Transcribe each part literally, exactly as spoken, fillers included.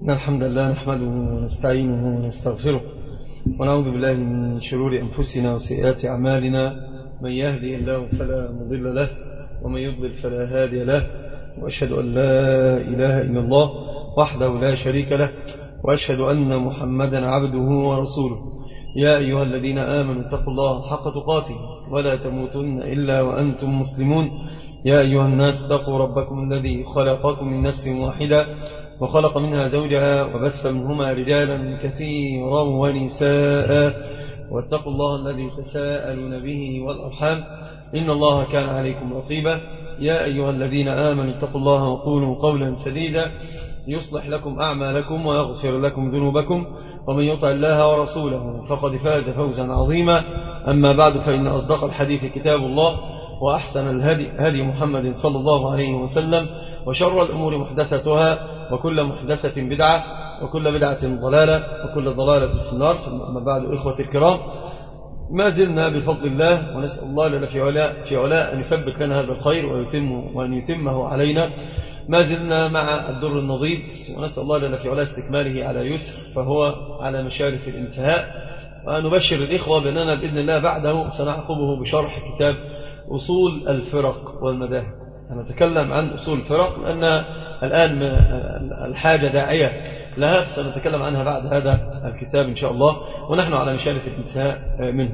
إن الحمد لله نحمده ونستعينه ونستغفره ونعوذ بالله من شرور أنفسنا وسيئات أعمالنا. من يهدي الله فلا مضل له ومن يضلل فلا هادي له، وأشهد أن لا إله إلا الله وحده لا شريك له، وأشهد أن محمدا عبده ورسوله. يا أيها الذين آمنوا اتقوا الله حق تقاته ولا تموتن إلا وأنتم مسلمون. يا أيها الناس اتقوا ربكم الذي خلقكم من نفس واحدة وخلق منها زوجها وبث منهما رجالا كثيرا ونساء، واتقوا الله الذي تساءلون به والأرحام إن الله كان عليكم رقيبا. يا أيها الذين آمنوا اتقوا الله وقولوا قولا سديدا يصلح لكم أعمالكم ويغفر لكم ذنوبكم، ومن يطع الله ورسوله فقد فاز فوزا عظيما. أما بعد، فإن أصدق الحديث كتاب الله، وأحسن الهدي هدي محمد صلى الله عليه وسلم، وشر الأمور محدثتها، وكل محدثة بدعة، وكل بدعة ضلالة، وكل ضلالة في النار. أما بعد، إخوة الكرام، ما زلنا بفضل الله، ونسأل الله لنا في علاء, في علاء أن يثبت لنا هذا الخير ويتم وأن يتمه علينا. ما زلنا مع الدر النضيد، ونسأل الله لنا في علاء استكماله على يسر، فهو على مشارف الانتهاء. ونبشر الإخوة بأننا بإذن الله بعده سنعقبه بشرح كتاب أصول الفرق والمذاهب. نتكلم عن أصول الفرق لأن الآن الحاجة داعية لها، سنتكلم عنها بعد هذا الكتاب إن شاء الله، ونحن على مشارف الانتهاء منه.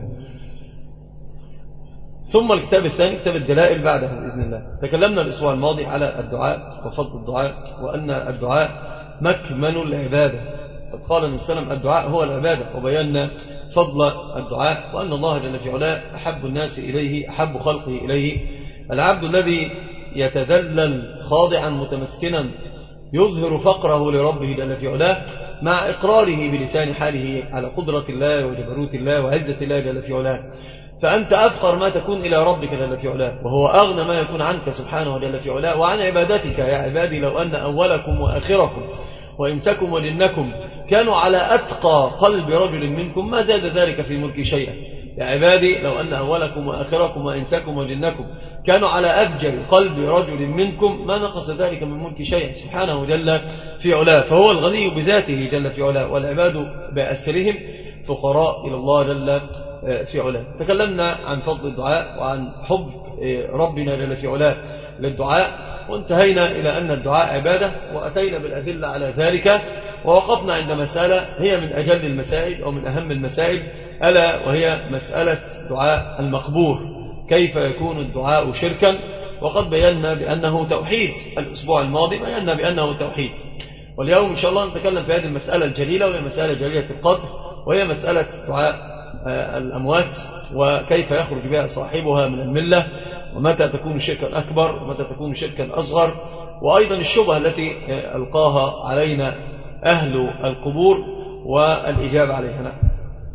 ثم الكتاب الثاني كتاب الدلائل بعده بإذن الله. تكلمنا الأسبوع الماضي على الدعاء وفضل الدعاء، وأن الدعاء مكمن العبادة. فقال النبي صلى الله عليه وسلم الدعاء هو العبادة، وبينا فضل الدعاء، وأن الله جل في علاه أحب الناس إليه، أحب خلقه إليه العبد الذي يتذلل خاضعا متمسكنا يظهر فقره لربه جل في علاه، مع إقراره بلسان حاله على قدرة الله وجبروت الله وعزة الله جل في علاه. فأنت أفقر ما تكون إلى ربك جل في علاه، وهو أغنى ما يكون عنك سبحانه جل في علاه وعن عبادتك. يا عبادي لو أن أولكم وآخركم وإنسكم وجنكم كانوا على أتقى قلب رجل منكم ما زاد ذلك في ملك شيئا. يا عبادي لو أن أولكم وآخركم وإنسكم وجنكم كانوا على أفجر قلب رجل منكم ما نقص ذلك من ملك شيئا سبحانه جل في علاه. فهو الغني بذاته جل في علاه، والعباد بأسرهم فقراء إلى الله جل في علاه. تكلمنا عن فضل الدعاء وعن حب ربنا جل في علاه للدعاء، وانتهينا إلى أن الدعاء عبادة، وأتينا بالأدلة على ذلك، ووقفنا عند مسألة هي من أجل المسائل أو من أهم المسائل، ألا وهي مسألة دعاء المقبور. كيف يكون الدعاء شركا؟ وقد بينا بأنه توحيد. الأسبوع الماضي بينا بأنه توحيد، واليوم إن شاء الله نتكلم في هذه المسألة الجليلة، وهي مسألة جليلة القدر، وهي مسألة دعاء الأموات، وكيف يخرج بها صاحبها من الملة، ومتى تكون شركا أكبر ومتى تكون شركا أصغر، وأيضا الشبهة التي ألقاها علينا أهل القبور والإجابة عليها. نعم.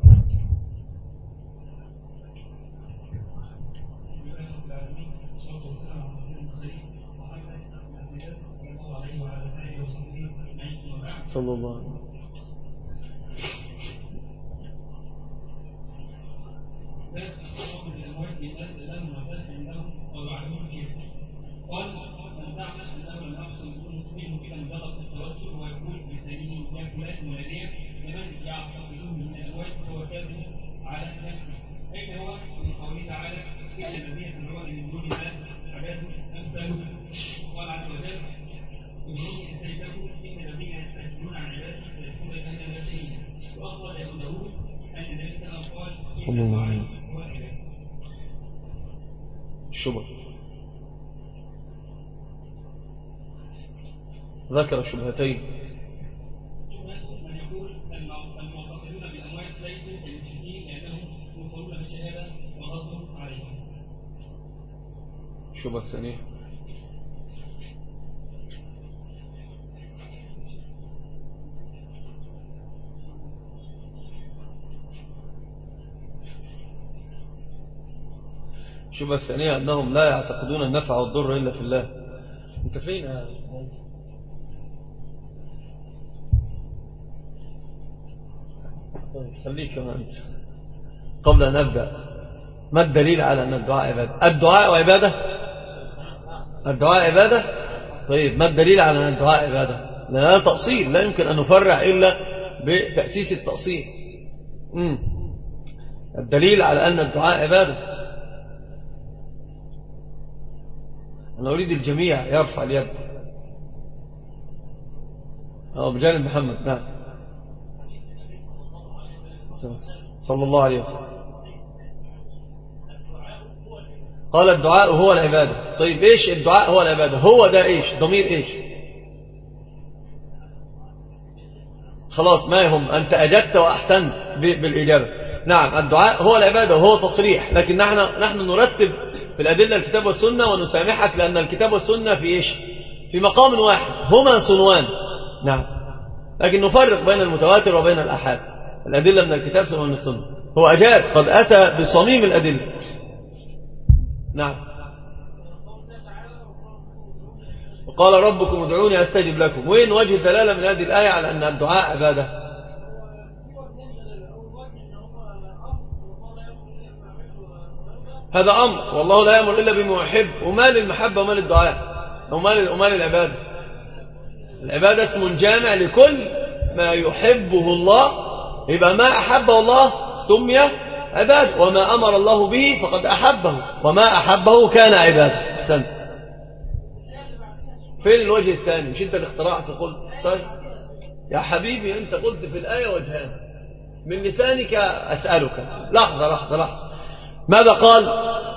صلى الله عليه وسلم. قال من تعمل انه لم يحصل منه كده مجرد التوسل ويقول بلسانه يا فلان ولديه لمن يعتقدون من الاموات فهو كاذب على نفسه. اين هو من قوله تعالى ان الذين تدعون من دون الله عباد امثالكم. قال عز وجل اني اتيتكم ان الذين يستكبرون عن عبادتي سيدخلون جهنم داخلين. واخبر ابو داود ان النبي صلى الله عليه وسلم قال صلى الله عليه وسلم. الشبهة ذكر شبهتين. شبهة من يقول المعتقدون بالأموات ليسوا كالمشركين لأنهم يقولون بالشهادة وغضب عليهم. الشبهة الثانية الشبهة الثانية أنهم لا يعتقدون النفع والضر إلا في الله. أنت فين يا اسماعيل؟ خليك كما أنت. قبل أن أبدأ، ما الدليل على أن الدعاء عبادة؟ الدعاء عبادة؟ الدعاء عبادة؟ طيب ما الدليل على أن الدعاء عبادة؟ لأنها تأصيل، لا يمكن أن نفرع إلا بتأسيس التأصيل. مم. الدليل على أن الدعاء عبادة. أنا أريد الجميع يرفع اليد. أو بجانب محمد. نعم. صلى الله عليه وسلم قال الدعاء هو العبادة. طيب إيش الدعاء هو العبادة؟ هو ده إيش؟ ضمير إيش؟ خلاص ما يهم، أنت أجدت وأحسنت بالإجابة. نعم الدعاء هو العبادة وهو تصريح، لكن نحن نحن نرتب في الأدلة الكتاب والسنة ونسامحك لأن الكتاب والسنة في إيش؟ في مقام واحد، هما صنوان. نعم لكن نفرق بين المتواتر وبين الآحاد، الأدلة من الكتاب ومن السنة. هو أجاد قد أتى بصميم الأدلة. نعم وقال ربكم ادعوني أستجب لكم. وين وجه الدلالة من هذه الآية على أن الدعاء عبادة؟ هذا أمر، والله لا يأمر إلا بما يحب. ومال المحبة ومال الدعاء ومال, ومال العبادة. العبادة اسم جامع لكل ما يحبه الله، يبقى ما أحبه الله سمي عبادة، وما أمر الله به فقد أحبه، وما أحبه كان عبادة. أحسنت. فين الوجه الثاني؟ مش أنت اللي اخترعت قلت؟ طيب يا حبيبي أنت قلت في الآية وجهان، من لسانك أسألك. لحظة لحظة لحظة، ماذا قال؟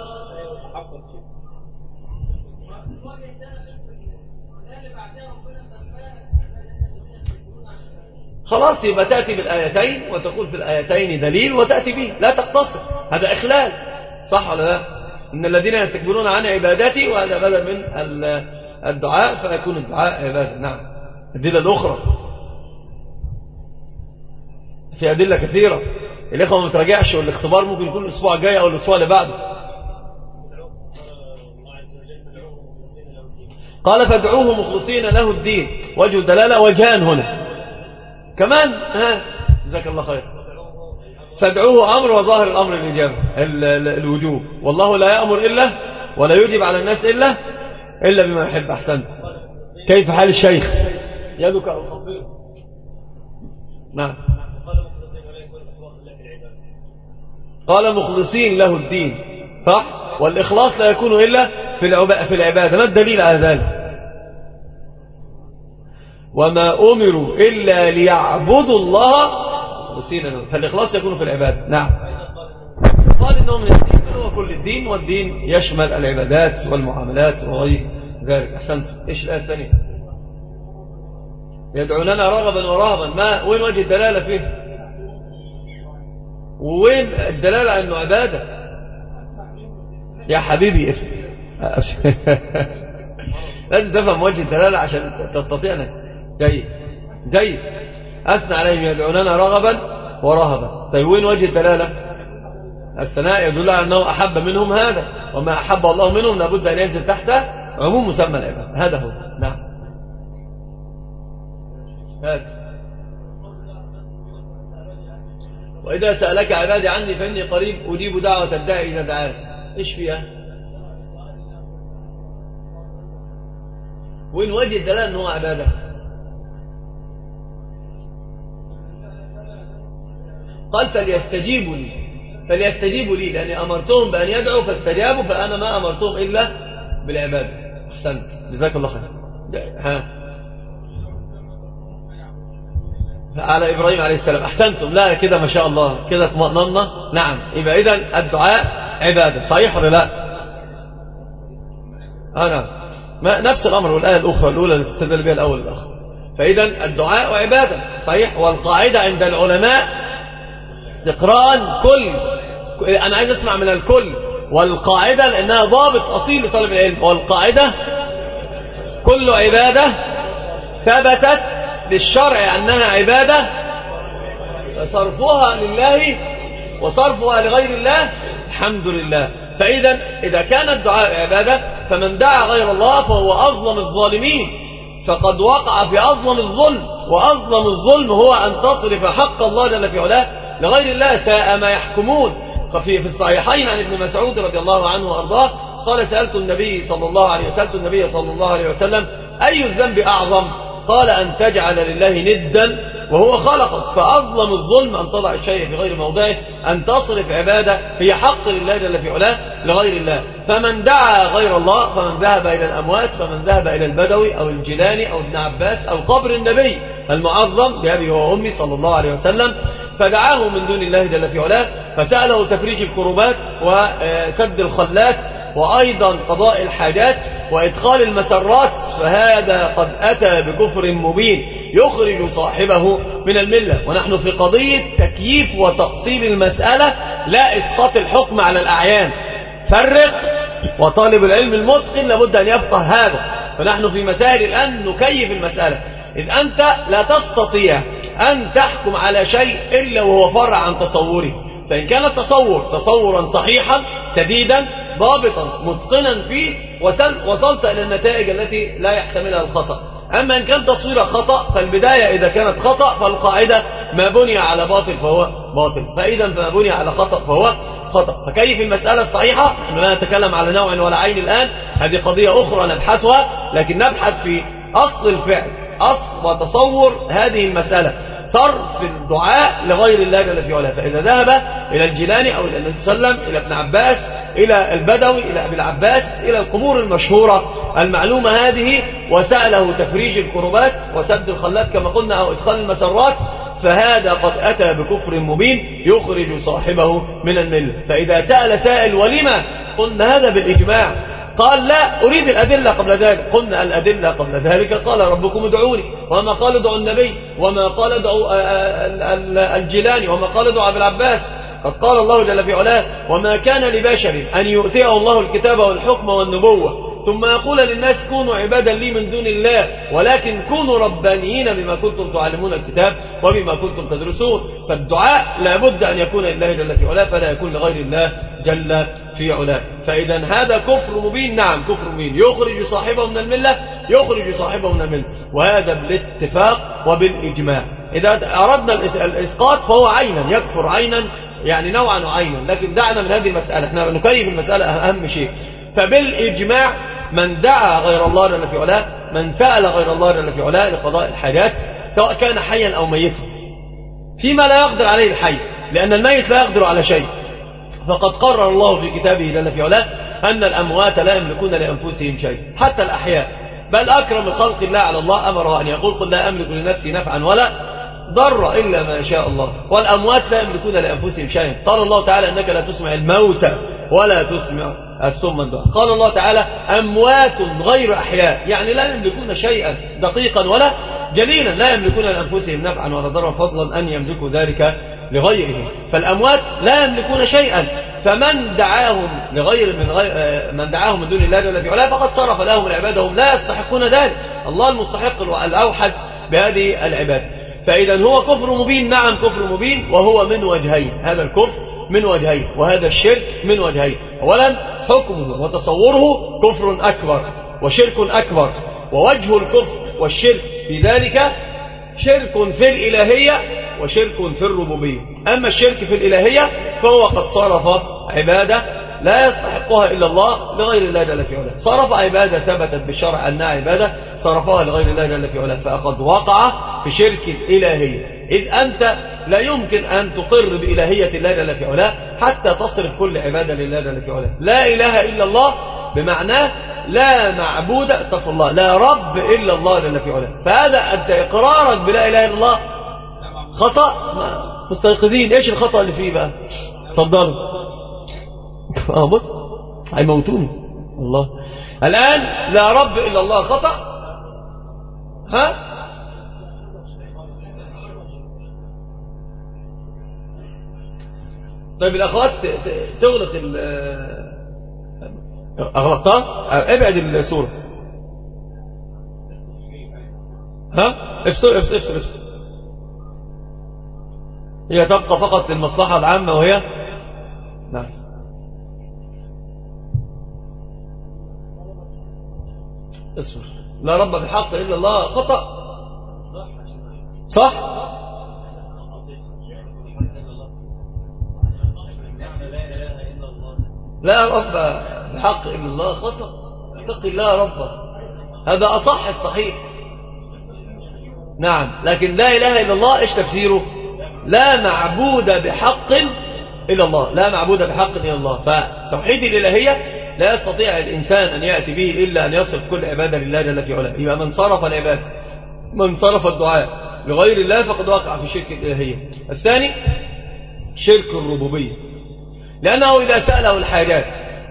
خلاص يبقى تأتي بالآيتين وتقول في الآيتين دليل وتأتي به، لا تقتصر. هذا إخلال، صح ولا لا؟ إن الذين يستكبرون عن عبادتي، وهذا بدل من الدعاء، فيكون الدعاء عبادة. نعم. الأدلة الأخرى في أدلة كثيرة، الإخوة ما تراجعش، والاختبار ممكن يكون الأسبوع الجاي أو الأسبوع اللي بعده. قال فادعوه مخلصين له الدين. وجه الدلالة وجهان هنا كمان. ها جزاك الله خير. فادعوه أمر، وظاهر الأمر الإجابة الوجوب، والله لا يأمر إلا ولا يجب على الناس إلا إلا بما يحب. أحسنت. كيف حال الشيخ؟ يدك أو خفيف. نعم. قال مخلصين له الدين، صح؟ والإخلاص لا يكون إلا في العبادة. ما الدليل على ذلك؟ وما أمروا إلا ليعبدوا الله مخلصين له، فالإخلاص يكون في العبادة. نعم. قال إنه من الدين هو كل الدين، والدين يشمل العبادات والمعاملات وغير ذلك. أحسنت. إيش الآية الثانية؟ يدعوننا رغبا ورهبا. ما وين وجه الدلالة فيه؟ وين الدلالة أنه عبادة؟ يا حبيبي لازم تفهم وجه الدلالة عشان تستطيع أنك جيد جيد. أثنى عليهم يدعوننا رغبا ورهبا. طيب وين وجه الدلالة؟ الثناء يدل على أنه أحب منهم هذا، وما أحب الله منهم لابد أن ينزل تحت عموم مسمى العبادة. هذا هو. نعم. هات. وإذا سألك عبادي عني فإني قريب أجيب دعوة الداعي إذا دعاني. إيش فيها؟ وين وجه الدلالة أنه عبادة؟ قال فليستجيبوا لي، فليستجيبوا لي لأني أمرتهم بأن يدعوا فاستجابوا، فأنا ما أمرتهم إلا بالعبادة. أحسنت جزاك الله خير. ها على إبراهيم عليه السلام. أحسنتم. لا كده ما شاء الله كده اطمأننا. نعم. يبقى إذن الدعاء عبادة، صحيح ولا لا؟ أنا ما نفس الأمر، والآية الأخرى الأولى اللي تستدل بها الأول الآخر. فإذن الدعاء عبادة، صحيح. والقاعدة عند العلماء استقران كل، أنا عايز أسمع من الكل. والقاعدة لأنها ضابط أصيل لطالب العلم، والقاعدة كل عبادة ثبتت بالشرع أنها عبادة فصرفها لله وصرفها لغير الله الحمد لله. فإذا إذا كان الدعاء عبادة فمن دعا غير الله فهو أظلم الظالمين، فقد وقع في أظلم الظلم، وأظلم الظلم هو أن تصرف حق الله جل في علاه لغير الله. ساء ما يحكمون. ففي في الصحيحين عن ابن مسعود رضي الله عنه وأرضاه قال سألت النبي صلى الله عليه وسلم النبي صلى الله عليه وسلم أي الذنب أعظم؟ قال أن تجعل لله ندا وهو خلقك. فأظلم الظلم أن تضع الشيء في غير موضعه، أن تصرف عبادة هي حق لله جل في علاه لغير الله. فمن دعا غير الله، فمن ذهب إلى الأموات، فمن ذهب إلى البدوي أو الجيلاني أو ابن عباس أو قبر النبي المعظم بأبي وأمي صلى الله عليه وسلم، فدعاه من دون الله جل في علاه، فسأله تفريج الكروبات وسد الخلات وأيضا قضاء الحاجات وإدخال المسرات، فهذا قد أتى بكفر مبين يخرج صاحبه من الملة. ونحن في قضية تكييف وتأصيل المسألة، لا إسقاط الحكم على الأعيان. فرق، وطالب العلم المتقن لابد أن يفقه هذا. فنحن في مسائل الآن نكيف المسألة، إذ أنت لا تستطيع أن تحكم على شيء إلا وهو فرع عن تصوره. فإن كان التصور تصورا صحيحا سديدا ضابطا متقنا فيه، وصلت إلى النتائج التي لا يحتملها الخطأ. أما إن كان تصوير خطأ، فالبداية إذا كانت خطأ فالقاعدة ما بني على باطل فهو باطل، فإذا فما بني على خطأ فهو خطأ. فكيف المسألة الصحيحة؟ نحن لا نتكلم على نوع ولا عين الآن، هذه قضية أخرى نبحثها، لكن نبحث في أصل الفعل، أصل وتصور هذه المسألة، صرف الدعاء لغير الله جل في علاه. فإذا ذهب إلى الجيلاني أو إلى النبي صلى الله عليه وسلم، إلى ابن عباس، إلى البدوي، إلى أبي العباس، إلى القبور المشهورة المعلومة هذه، وسأله تفريج الكربات وسد الخلات كما قلنا أو إدخال المسرات، فهذا قد أتى بكفر مبين يخرج صاحبه من الملة. فإذا سأل سائل ولما، قلنا هذا بالإجماع. قال لا أريد الأدلة قبل ذلك، قلنا الأدلة قبل ذلك قال ربكم ادعوني، وما قال ادعوا النبي، وما قال ادعوا الجيلاني، وما قال ادعوا أبي العباس. قد قال الله جل في علاه وما كان لبشر أن يؤتيه الله الكتاب والحكم والنبوة ثم يقول للناس كونوا عبادا لي من دون الله ولكن كونوا ربانيين بما كنتم تعلمون الكتاب وبما كنتم تدرسون. فالدعاء لابد أن يكون لله جل في علاه، فلا يكون لغير الله جل في علاه. فإذا هذا كفر مبين، نعم كفر مبين يخرج صاحبه من الملة، يخرج صاحبه من الملة، وهذا بالاتفاق وبالإجماع. إذا أردنا الإسقاط فهو عينا، يكفر عينا، يعني نوعا وعينا. لكن دعنا من هذه المسألة، احنا نكيف المسألة أهم شيء. فبالإجماع من دعا غير الله جل في علاه، من سأل غير الله جل في علاه لقضاء الحاجات، سواء كان حيا أو ميتا، فيما لا يقدر عليه الحي، لأن الميت لا يقدر على شيء. فقد قرر الله في كتابه جل في علاه أن الأموات لا يملكون لأنفسهم شيء، حتى الأحياء. بل أكرم خلق الله على الله أمره أن يقول قل لا أملك لنفسي نفعا ولا ضر إلا ما شاء الله، والأموات لا يملكون لأنفسهم شيئا. قال الله تعالى إنك لا تسمع الموتى ولا تسمع السم الدعاء. قال الله تعالى أموات غير أحياء، يعني لا يملكون شيئا دقيقا ولا جليلا، لا يملكون لأنفسهم نفعا ولا ضرا فضلا أن يملكوا ذلك لغيرهم. فالأموات لا يملكون شيئا، فمن دعاهم لغير من غير من دعاهم من دون الله جل في علاه فقد صرف لهم العبادة، هم لا يستحقون ذلك، الله المستحق الأوحد بهذه العبادة. فإذا هو كفر مبين، نعم كفر مبين، وهو من وجهين، هذا الكفر من وجهين، وهذا الشرك من وجهين. أولا حكمه وتصوره كفر أكبر وشرك أكبر، ووجه الكفر والشرك في ذلك شرك في الإلهية وشرك في الربوبية. أما الشرك في الإلهية فهو قد صرف عبادة لا يستحقها إلا الله لغير الله جل في علاه، صرف عبادة ثبتت بالشرع أنها عبادة صرفها لغير الله جل في علاه، فقد وقع في شرك الإلهية. إذ أنت لا يمكن أن تقر بإلهية الله جل في علاه حتى تصرف كل عبادة لله جل في علاه. لا إله إلا الله بمعناه لا معبود استغفر الله لا رب إلا الله جل في علاه. فهذا أنت إقرارك بلا إله إلا الله خطأ مستيقظين. إيش الخطأ اللي فيه بقى؟ تفضلوا. اه بص هيموتوني الله. الآن لا رب إلا الله خطأ. ها طيب الأخوات تغلق ال أغلقتها ابعد الصورة. ها افصل افصل افصل افصل. هي تبقى فقط للمصلحة العامة، وهي نعم اصبر. لا رب بحق إلا الله خطأ صح؟ لا رب بحق إلا الله خطأ، اتق الله رب، هذا أصح الصحيح. نعم، لكن لا إله إلا الله إيش تفسيره؟ لا معبود بحق إلا الله، لا معبود بحق إلا الله. فتوحيد الإلهية لا يستطيع الإنسان أن يأتي به إلا أن يصرف كل عبادة لله جل في علاه. يبقى من صرف العبادة، من صرف الدعاء لغير الله فقد وقع في شرك الإلهية. الثاني شرك الربوبية، لأنه إذا سأله الحاجات،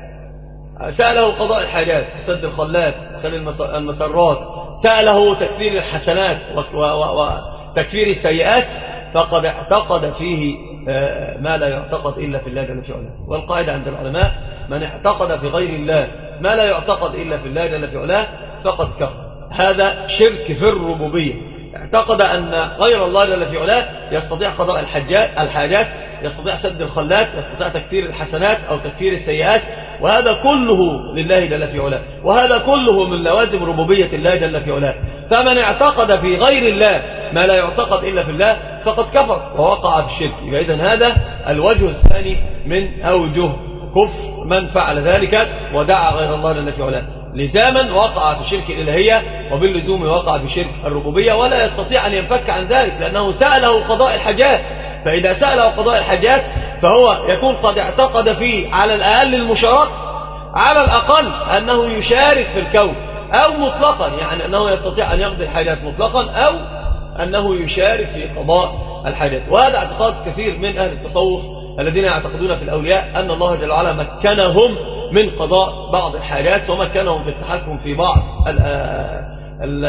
سأله قضاء الحاجات، سد الخلات، خل المسرات، سأله تكفير الحسنات وتكفير السيئات، فقد اعتقد فيه ما لا يعتقد إلا في الله جل في علاه. والقاعدة عند العلماء: من اعتقد في غير الله ما لا يعتقد إلا في الله جل في علاه فقد كفر. هذا شرك في الربوبية. اعتقد أن غير الله جل في علاه يستطيع قضاء الحاجات، يستطيع سد الخلات، يستطيع تكفير الحسنات أو تكفير السيئات، وهذا كله لله جل في علاه، وهذا كله من لوازم ربوبية الله جل في علاه. فمن اعتقد في غير الله ما لا يعتقد إلا في الله فقد كفر ووقع في الشرك. إذن هذا الوجه الثاني من أوجه كفر من فعل ذلك ودعا غير الله جل في علاه. لزاما وقع في شرك الإلهية، وباللزوم وقع في شرك الربوبية، ولا يستطيع أن ينفك عن ذلك لأنه سأله قضاء الحاجات. فإذا سأله قضاء الحاجات فهو يكون قد اعتقد فيه على الأقل المشاركة، على الأقل أنه يشارك في الكون، أو مطلقا يعني أنه يستطيع أن يقضي الحاجات مطلقا، أو أنه يشارك في قضاء الحاجات. وهذا اعتقاد كثير من أهل التصوف الذين يعتقدون في الأولياء أن الله جل وعلا مكنهم من قضاء بعض الحاجات، ومكنهم في التحكم في بعض ال ال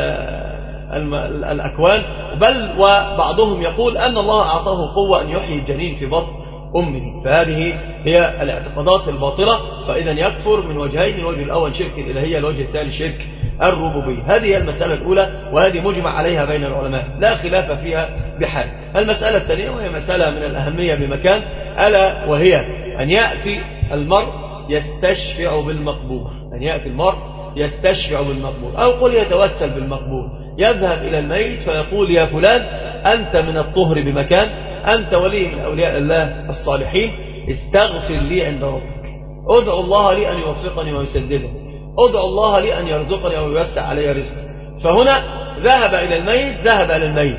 ال الأكوان، بل وبعضهم يقول أن الله أعطاه قوة أن يحيي الجنين في بطن أمه. فهذه هي الاعتقادات الباطلة. فإذا يكفر من وجهين: الوجه الأول شرك الإلهية، الوجه الثاني شرك الربوبية. هذه هي المسألة الأولى، وهذه مجمع عليها بين العلماء لا خلاف فيها بحال. المسألة الثانية وهي مسألة من الأهمية بمكان، ألا وهي أن يأتي المرء يستشفع بالمقبور، أن يأتي المرء يستشفع بالمقبور، أو قل يتوسل بالمقبور، يذهب إلى الميت فيقول: يا فلان أنت من الطهر بمكان، أنت ولي من أولياء الله الصالحين، استغفر لي عند ربك، ادعو الله لي أن يوفقني ويسددني، ادعو الله لي أن يرزقني ويوسع علي رزقي. فهنا ذهب إلى الميت، ذهب إلى الميت،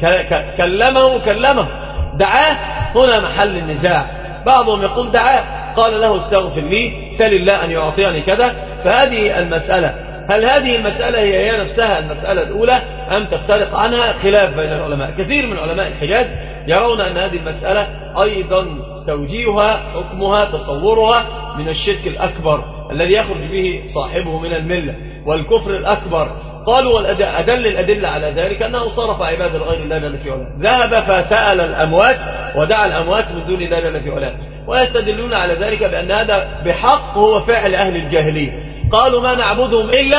كلمه كلمه دعاه. هنا محل النزاع. بعضهم يقول دعاه، قال له استغفر لي، سل الله أن يعطيني كذا. فهذه المسألة، هل هذه المسألة هي هي نفسها المسألة الأولى أم تفترق عنها؟ خلاف بين العلماء. كثير من علماء الحجاز يرون أن هذه المسألة أيضا توجيهها، حكمها، تصورها من الشرك الأكبر الذي يخرج به صاحبه من الملة والكفر الأكبر. قالوا والأدل الأدلة على ذلك أنه صرف عباد الغير الله جل في علاه، ذهب فسأل الأموات ودعا الأموات من دون الله جل في علاه، ويستدلون على ذلك بأن هذا بحق هو فعل أهل الجاهلية. قالوا ما نعبدهم إلا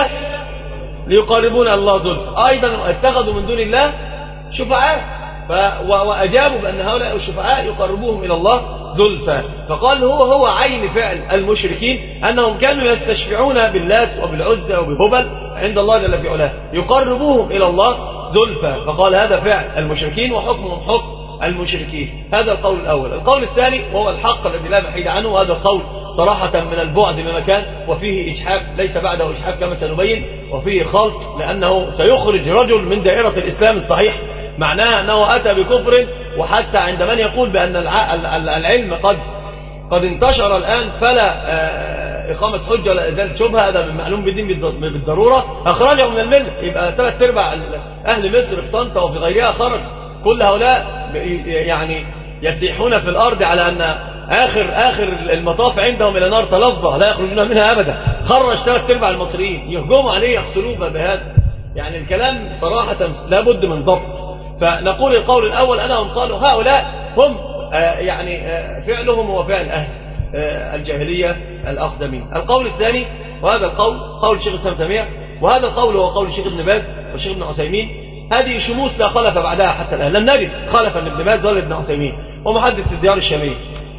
ليقربون الله زلفى، أيضا اتخذوا من دون الله شفعاء، وأجابوا بأن هؤلاء الشفعاء يقربوهم إلى الله زلفى. فقال هو هو عين فعل المشركين، أنهم كانوا يستشفعون باللات وبالعزى وبهبل عند الله جل في علاه، يقربوهم إلى الله زلفى. فقال هذا فعل المشركين وحكمهم حكم المشركين. هذا القول الأول. القول الثاني وهو الحق الذي لا محيد عنه، وهذا القول صراحة من البعد بمكان، وفيه إجحاف ليس بعده إجحاف كما سنبين، وفيه خلط، لأنه سيخرج رجل من دائرة الإسلام الصحيح، معناها أنه أتى بكفر. وحتى عند من يقول بأن العلم قد قد انتشر الآن فلا إقامة حجة ولا إزالة شبهة، هذا من معلوم بالدين بالضرورة، أخرجه من الملة. يبقى ثلاث أرباع أهل مصر في طنطا وفي غيرها خرج. كل هؤلاء يعني يسيحون في الأرض على أن آخر آخر المطاف عندهم إلى نار تلظى لا يخرجون منها أبدا. خرج ثلاث أرباع المصريين، يهجموا عليه يقتلوه بهذا. يعني الكلام صراحة لا بد من ضبط. فنقول القول الأول أنهم قالوا هؤلاء هم آه يعني آه فعلهم هو فعل أهل آه الجاهلية الأقدمين. القول الثاني، وهذا القول قول الشيخ الإسلام تيمية، وهذا القول هو قول الشيخ ابن باز والشيخ ابن عثيمين. هذه شموس لا خلف بعدها حتى الآن، لم نجد خلفا ابن باز ولا ابن عثيمين ومحدث الديار الشامية.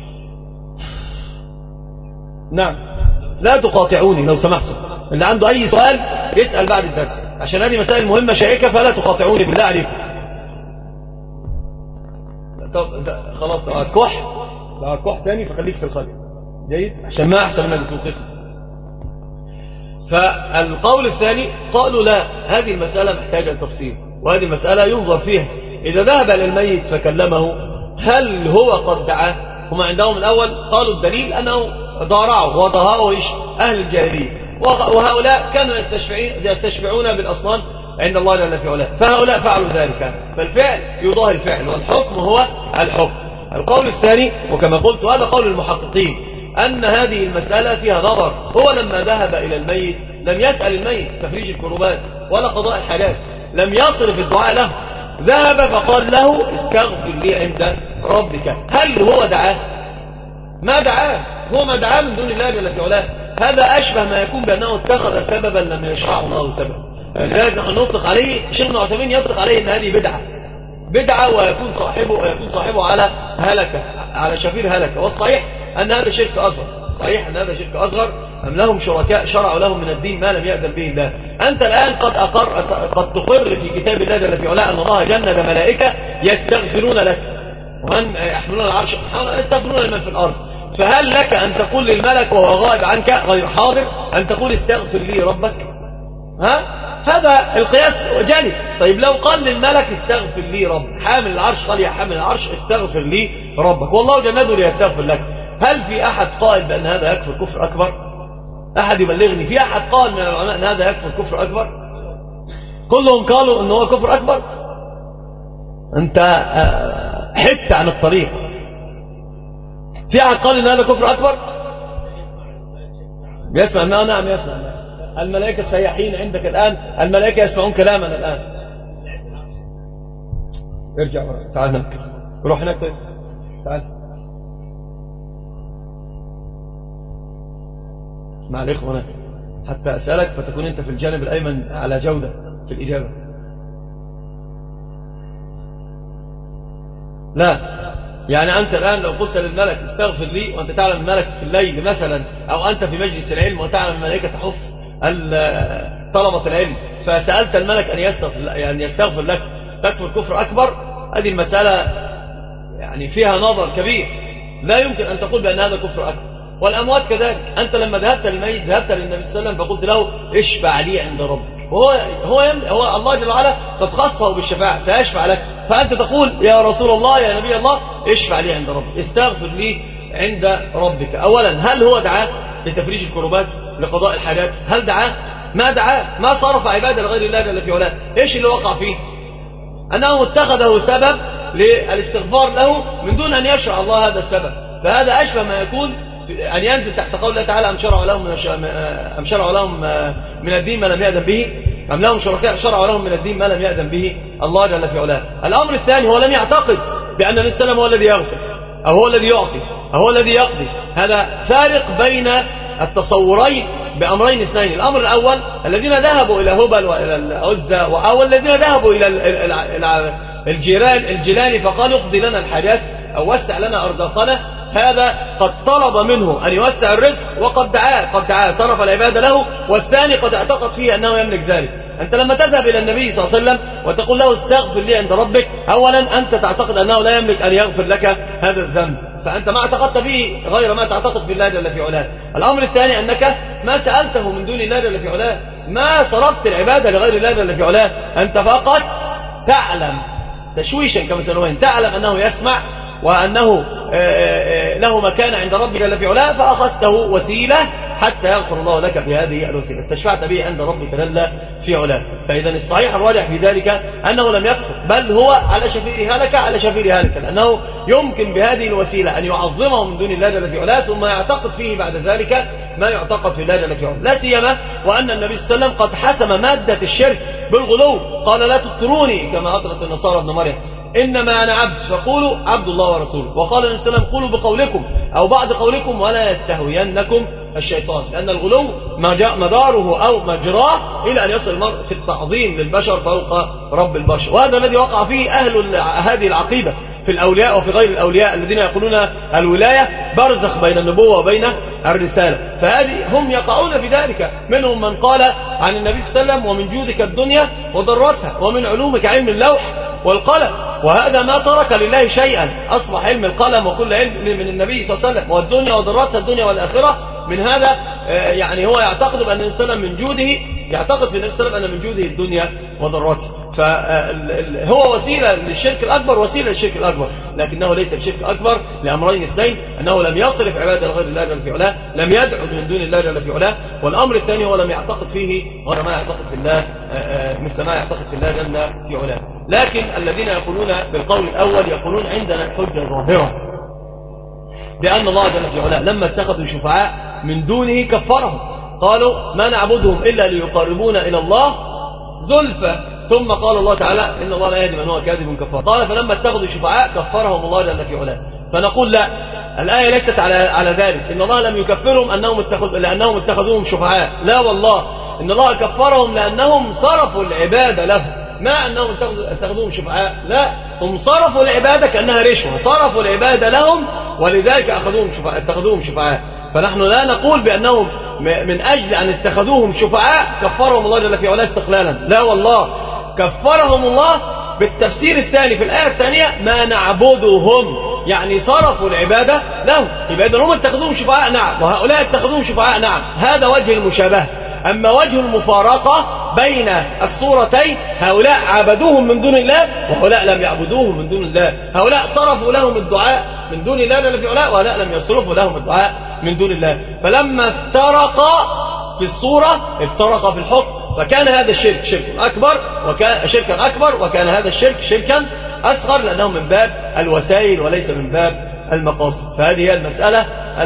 نعم، لا تقاطعوني لو سمحتم، اللي عنده أي سؤال يسأل بعد الدرس، عشان هذه مسائل مهمة شائكة، فلا تقاطعوني بالله عليكم. طب خلاص، لو هتكح لو هتكح تاني فخليك في الخلف، جيد، عشان ما أحسن منك توقفني. فالقول الثاني قالوا لا، هذه المسألة محتاجة تفصيل، وهذه مسألة ينظر فيها. إذا ذهب للميت فكلمه هل هو قد دعاه؟ هم عندهم الأول قالوا الدليل أنه ضارعه وضهاه إيش أهل الجاهلية، وهؤلاء كانوا يستشفعون بالأصنام عند الله جل في علاه، فهؤلاء فعلوا ذلك، فالفعل يضاهي الفعل والحكم هو الحكم. القول الثاني وكما قلت هذا قول المحققين أن هذه المسألة فيها نظر. هو لما ذهب إلى الميت لم يسأل الميت تفريج الكربات ولا قضاء الحاجات، لم يصرف الدعاء له، ذهب فقال له استغفر لي عند ربك. هل هو دعاه؟ ما دعاه، هو ما دعاه من دون الله جل في علاه. هذا أشبه ما يكون بأنه اتخذ سببا لم يشرعه الله سببا. لذلك نحن نطلق عليه، شيخنا عثيمين يطلق عليه ان هذه بدعة بدعة ويكون صاحبه ويكون صاحبه على هلكة، على شفير هلكة. والصحيح أن هذا شرك أصغر، صحيح أن هذا شرك أصغر. أم لهم شركاء شرعوا لهم من الدين ما لم يأذن به الله. أنت الآن قد أقر قد تقر في كتاب الله جل في علاه أن الله جند ملائكة يستغفرون لك، ومن يحملون العرش يستغفرون لمن في الأرض. فهل لك أن تقول للملك وهو غائب عنك غير حاضر أن تقول استغفر لي ربك؟ ها؟ هذا القياس جانب. طيب لو قال للملك استغفر لي رب، حامل العرش قال يا حامل العرش استغفر لي ربك والله جنده ليستغفر لك، هل في أحد قائل بأن هذا يكفر كفر أكبر؟ أحد يبلغني في أحد قال من العلماء أن هذا يكفر كفر أكبر؟ كلهم قالوا أنه هو كفر أكبر. أنت حدت عن الطريق. في أحد قال أن هذا كفر أكبر؟ يسمع ما نعم يسمع. الملائكة السياحين عندك الآن، الملائكة يسمعون كلامنا الآن. ارجع تعال هناك، روح هناك تعال مع الإخوة هناك حتى أسألك فتكون أنت في الجانب الأيمن على جودة في الإجابة. لا يعني أنت الآن لو قلت للملك استغفر لي وأنت تعلم الملك في الليل مثلا، أو أنت في مجلس العلم وتعلم الملائكة تحف طلبة العلم، فسألت الملك أن يستغفر, يعني يستغفر لك، تكفر كفر أكبر؟ هذه المسألة يعني فيها نظر كبير، لا يمكن أن تقول بأن هذا كفر أكبر. والأموات كذلك، أنت لما ذهبت للميت ذهبت للنبي صلى الله عليه وسلم فقلت له اشفع لي عند ربك، وهو هو, هو الله جل وعلا قد خصه بالشفاعة سيشفع لك، فأنت تقول يا رسول الله يا نبي الله اشفع لي عند ربك، استغفر لي عند ربك. أولا هل هو دعاه لتفريج الكربات لقضاء الحاجات؟ هل دعاه؟ ما دعاه، ما صرف عبادة لغير الله جل في علاه. ايش اللي وقع فيه؟ أنه اتخذه سبب للاستغفار له من دون أن يشرع الله هذا السبب. فهذا أشبه ما يكون أن ينزل تحت قول الله تعالى أم شرعوا لهم أم شرعوا لهم من الدين ما لم يأذن به، أم لهم شركاء شرعوا لهم من الدين ما لم يأذن به الله جل في علاه. الأمر الثاني هو لم يعتقد بأن النبي صلى الله عليه وسلم هو الذي يغفر أو هو الذي يعطي أو هو الذي يقضي. هذا فارق بين التصورين بأمرين اثنين. الأمر الأول الذين ذهبوا إلى هبل وإلى العزى أو الذين ذهبوا إلى الجيران الجيلاني فقالوا اقضي لنا الحاجات أو وسع لنا أرزاقنا، هذا قد طلب منه أن يوسع الرزق وقد دعاه قد دعاه صرف العبادة له، والثاني قد اعتقد فيه أنه يملك ذلك. أنت لما تذهب إلى النبي صلى الله عليه وسلم وتقول له استغفر لي عند ربك، أولا أنت تعتقد أنه لا يملك أن يغفر لك هذا الذنب، فأنت ما اعتقدت فيه غير ما تعتقد بالله جل في علاه. الأمر الثاني أنك ما سألته من دون الله جل في علاه، ما صرفت العبادة لغير الله جل في علاه، أنت فقط تعلم تشويشا كما سنوين، تعلم أنه يسمع وأنه له مكان عند ربك جل في علاه، فأخذته وسيلة حتى يغفر الله لك بهذه الوسيلة، استشفعت به عند ربك جل في علاه. فإذا الصحيح الراجح في ذلك أنه لم يكفر، بل هو على شفير هلكة على شفير هلكة، لأنه يمكن بهذه الوسيلة أن يعظمه من دون الله جل في علاه ثم يعتقد فيه بعد ذلك ما يعتقد في الله جل في علاه، لا سيما وأن النبي صلى الله عليه وسلم قد حسم مادة الشرك بالغلو، قال لا تطروني كما أطرت النصارى ابن مريم، إنما أنا عبد فقولوا عبد الله ورسوله. وقال النبي صلى الله عليه وسلم قولوا بقولكم أو بعض قولكم ولا يستهوينكم الشيطان، لأن الغلو مداره أو مجراه إلى أن يصل المرء في التعظيم للبشر فوق رب البشر. وهذا الذي وقع فيه أهل هذه العقيدة في الأولياء وفي غير الأولياء الذين يقولون الولاية برزخ بين النبوة وبين الرسالة، فهذه هم يقعون في ذلك. منهم من قال عن النبي صلى الله عليه وسلم ومن جودك الدنيا وضرتها ومن علومك علم اللوح والقلم، وهذا ما ترك لله شيئا، أصبح علم القلم وكل علم من النبي صلى الله عليه وسلم، والدنيا وضرتها الدنيا والآخرة من هذا. يعني هو يعتقد بأن النبي صلى الله عليه وسلم من جوده، يعتقد في النبي صلى الله عليه وسلم أن من جوده الدنيا وضرتها. فهو وسيلة للشرك الأكبر، وسيلة للشرك الأكبر، لكنه ليس بشرك أكبر لأمرين اثنين: أنه لم يصرف عبادة لغير الله جل في علاه، لم يدعو من دون الله جل في علاه، والأمر الثاني هو لم يعتقد فيه غير ما يعتقد في الله، مثل ما يعتقد في الله جل في علاه. لكن الذين يقولون بالقول الأول يقولون عندنا الحجة ظاهرة بأن الله جل في علاه لما اتخذوا شفعاء من دونه كفرهم، قالوا ما نعبدهم إلا ليقربونا إلى الله زلفى، ثم قال الله تعالى إن الله لا يهدي من هو كاذب كفار، قال فلما اتخذوا شفعاء كفرهم الله جل في علاه. فنقول لا، الآية ليست على على ذلك، إن الله لم يكفرهم أنهم اتخذ لأنهم اتخذوهم شفعاء، لا والله، إن الله كفرهم لأنهم صرفوا العبادة له، ما أنهم اتخذوهم شفعاء، لا، هم صرفوا العبادة كأنها رشوة، صرفوا العبادة لهم ولذلك أخذوهم شفعاء اتخذوهم شفعاء. فنحن لا نقول بأنهم من أجل أن اتخذوهم شفعاء كفرهم الله جل في علاه استقلالا، لا والله، كفرهم الله بالتفسير الثاني في الآية الثانية ما نعبدهم، يعني صرفوا العبادة لهم، يبقى إذن هم اتخذوهم شفعاء نعم، وهؤلاء اتخذوهم شفعاء نعم، هذا وجه المشابهة. أما وجه المفارقة بين الصورتين، هؤلاء عبدوهم من دون الله وهؤلاء لم يعبدوهم من دون الله، هؤلاء صرفوا لهم الدعاء من دون الله جل في علاه وهؤلاء لم يصرفوا لهم الدعاء من دون الله، فلما افترقا في الصورة افترقا في الحكم، فكان هذا الشرك شرك أكبر وكان شركا أكبر، وكان هذا الشرك شركا أصغر، لأنه من باب الوسائل وليس من باب المقاصد. فهذه هي المسألة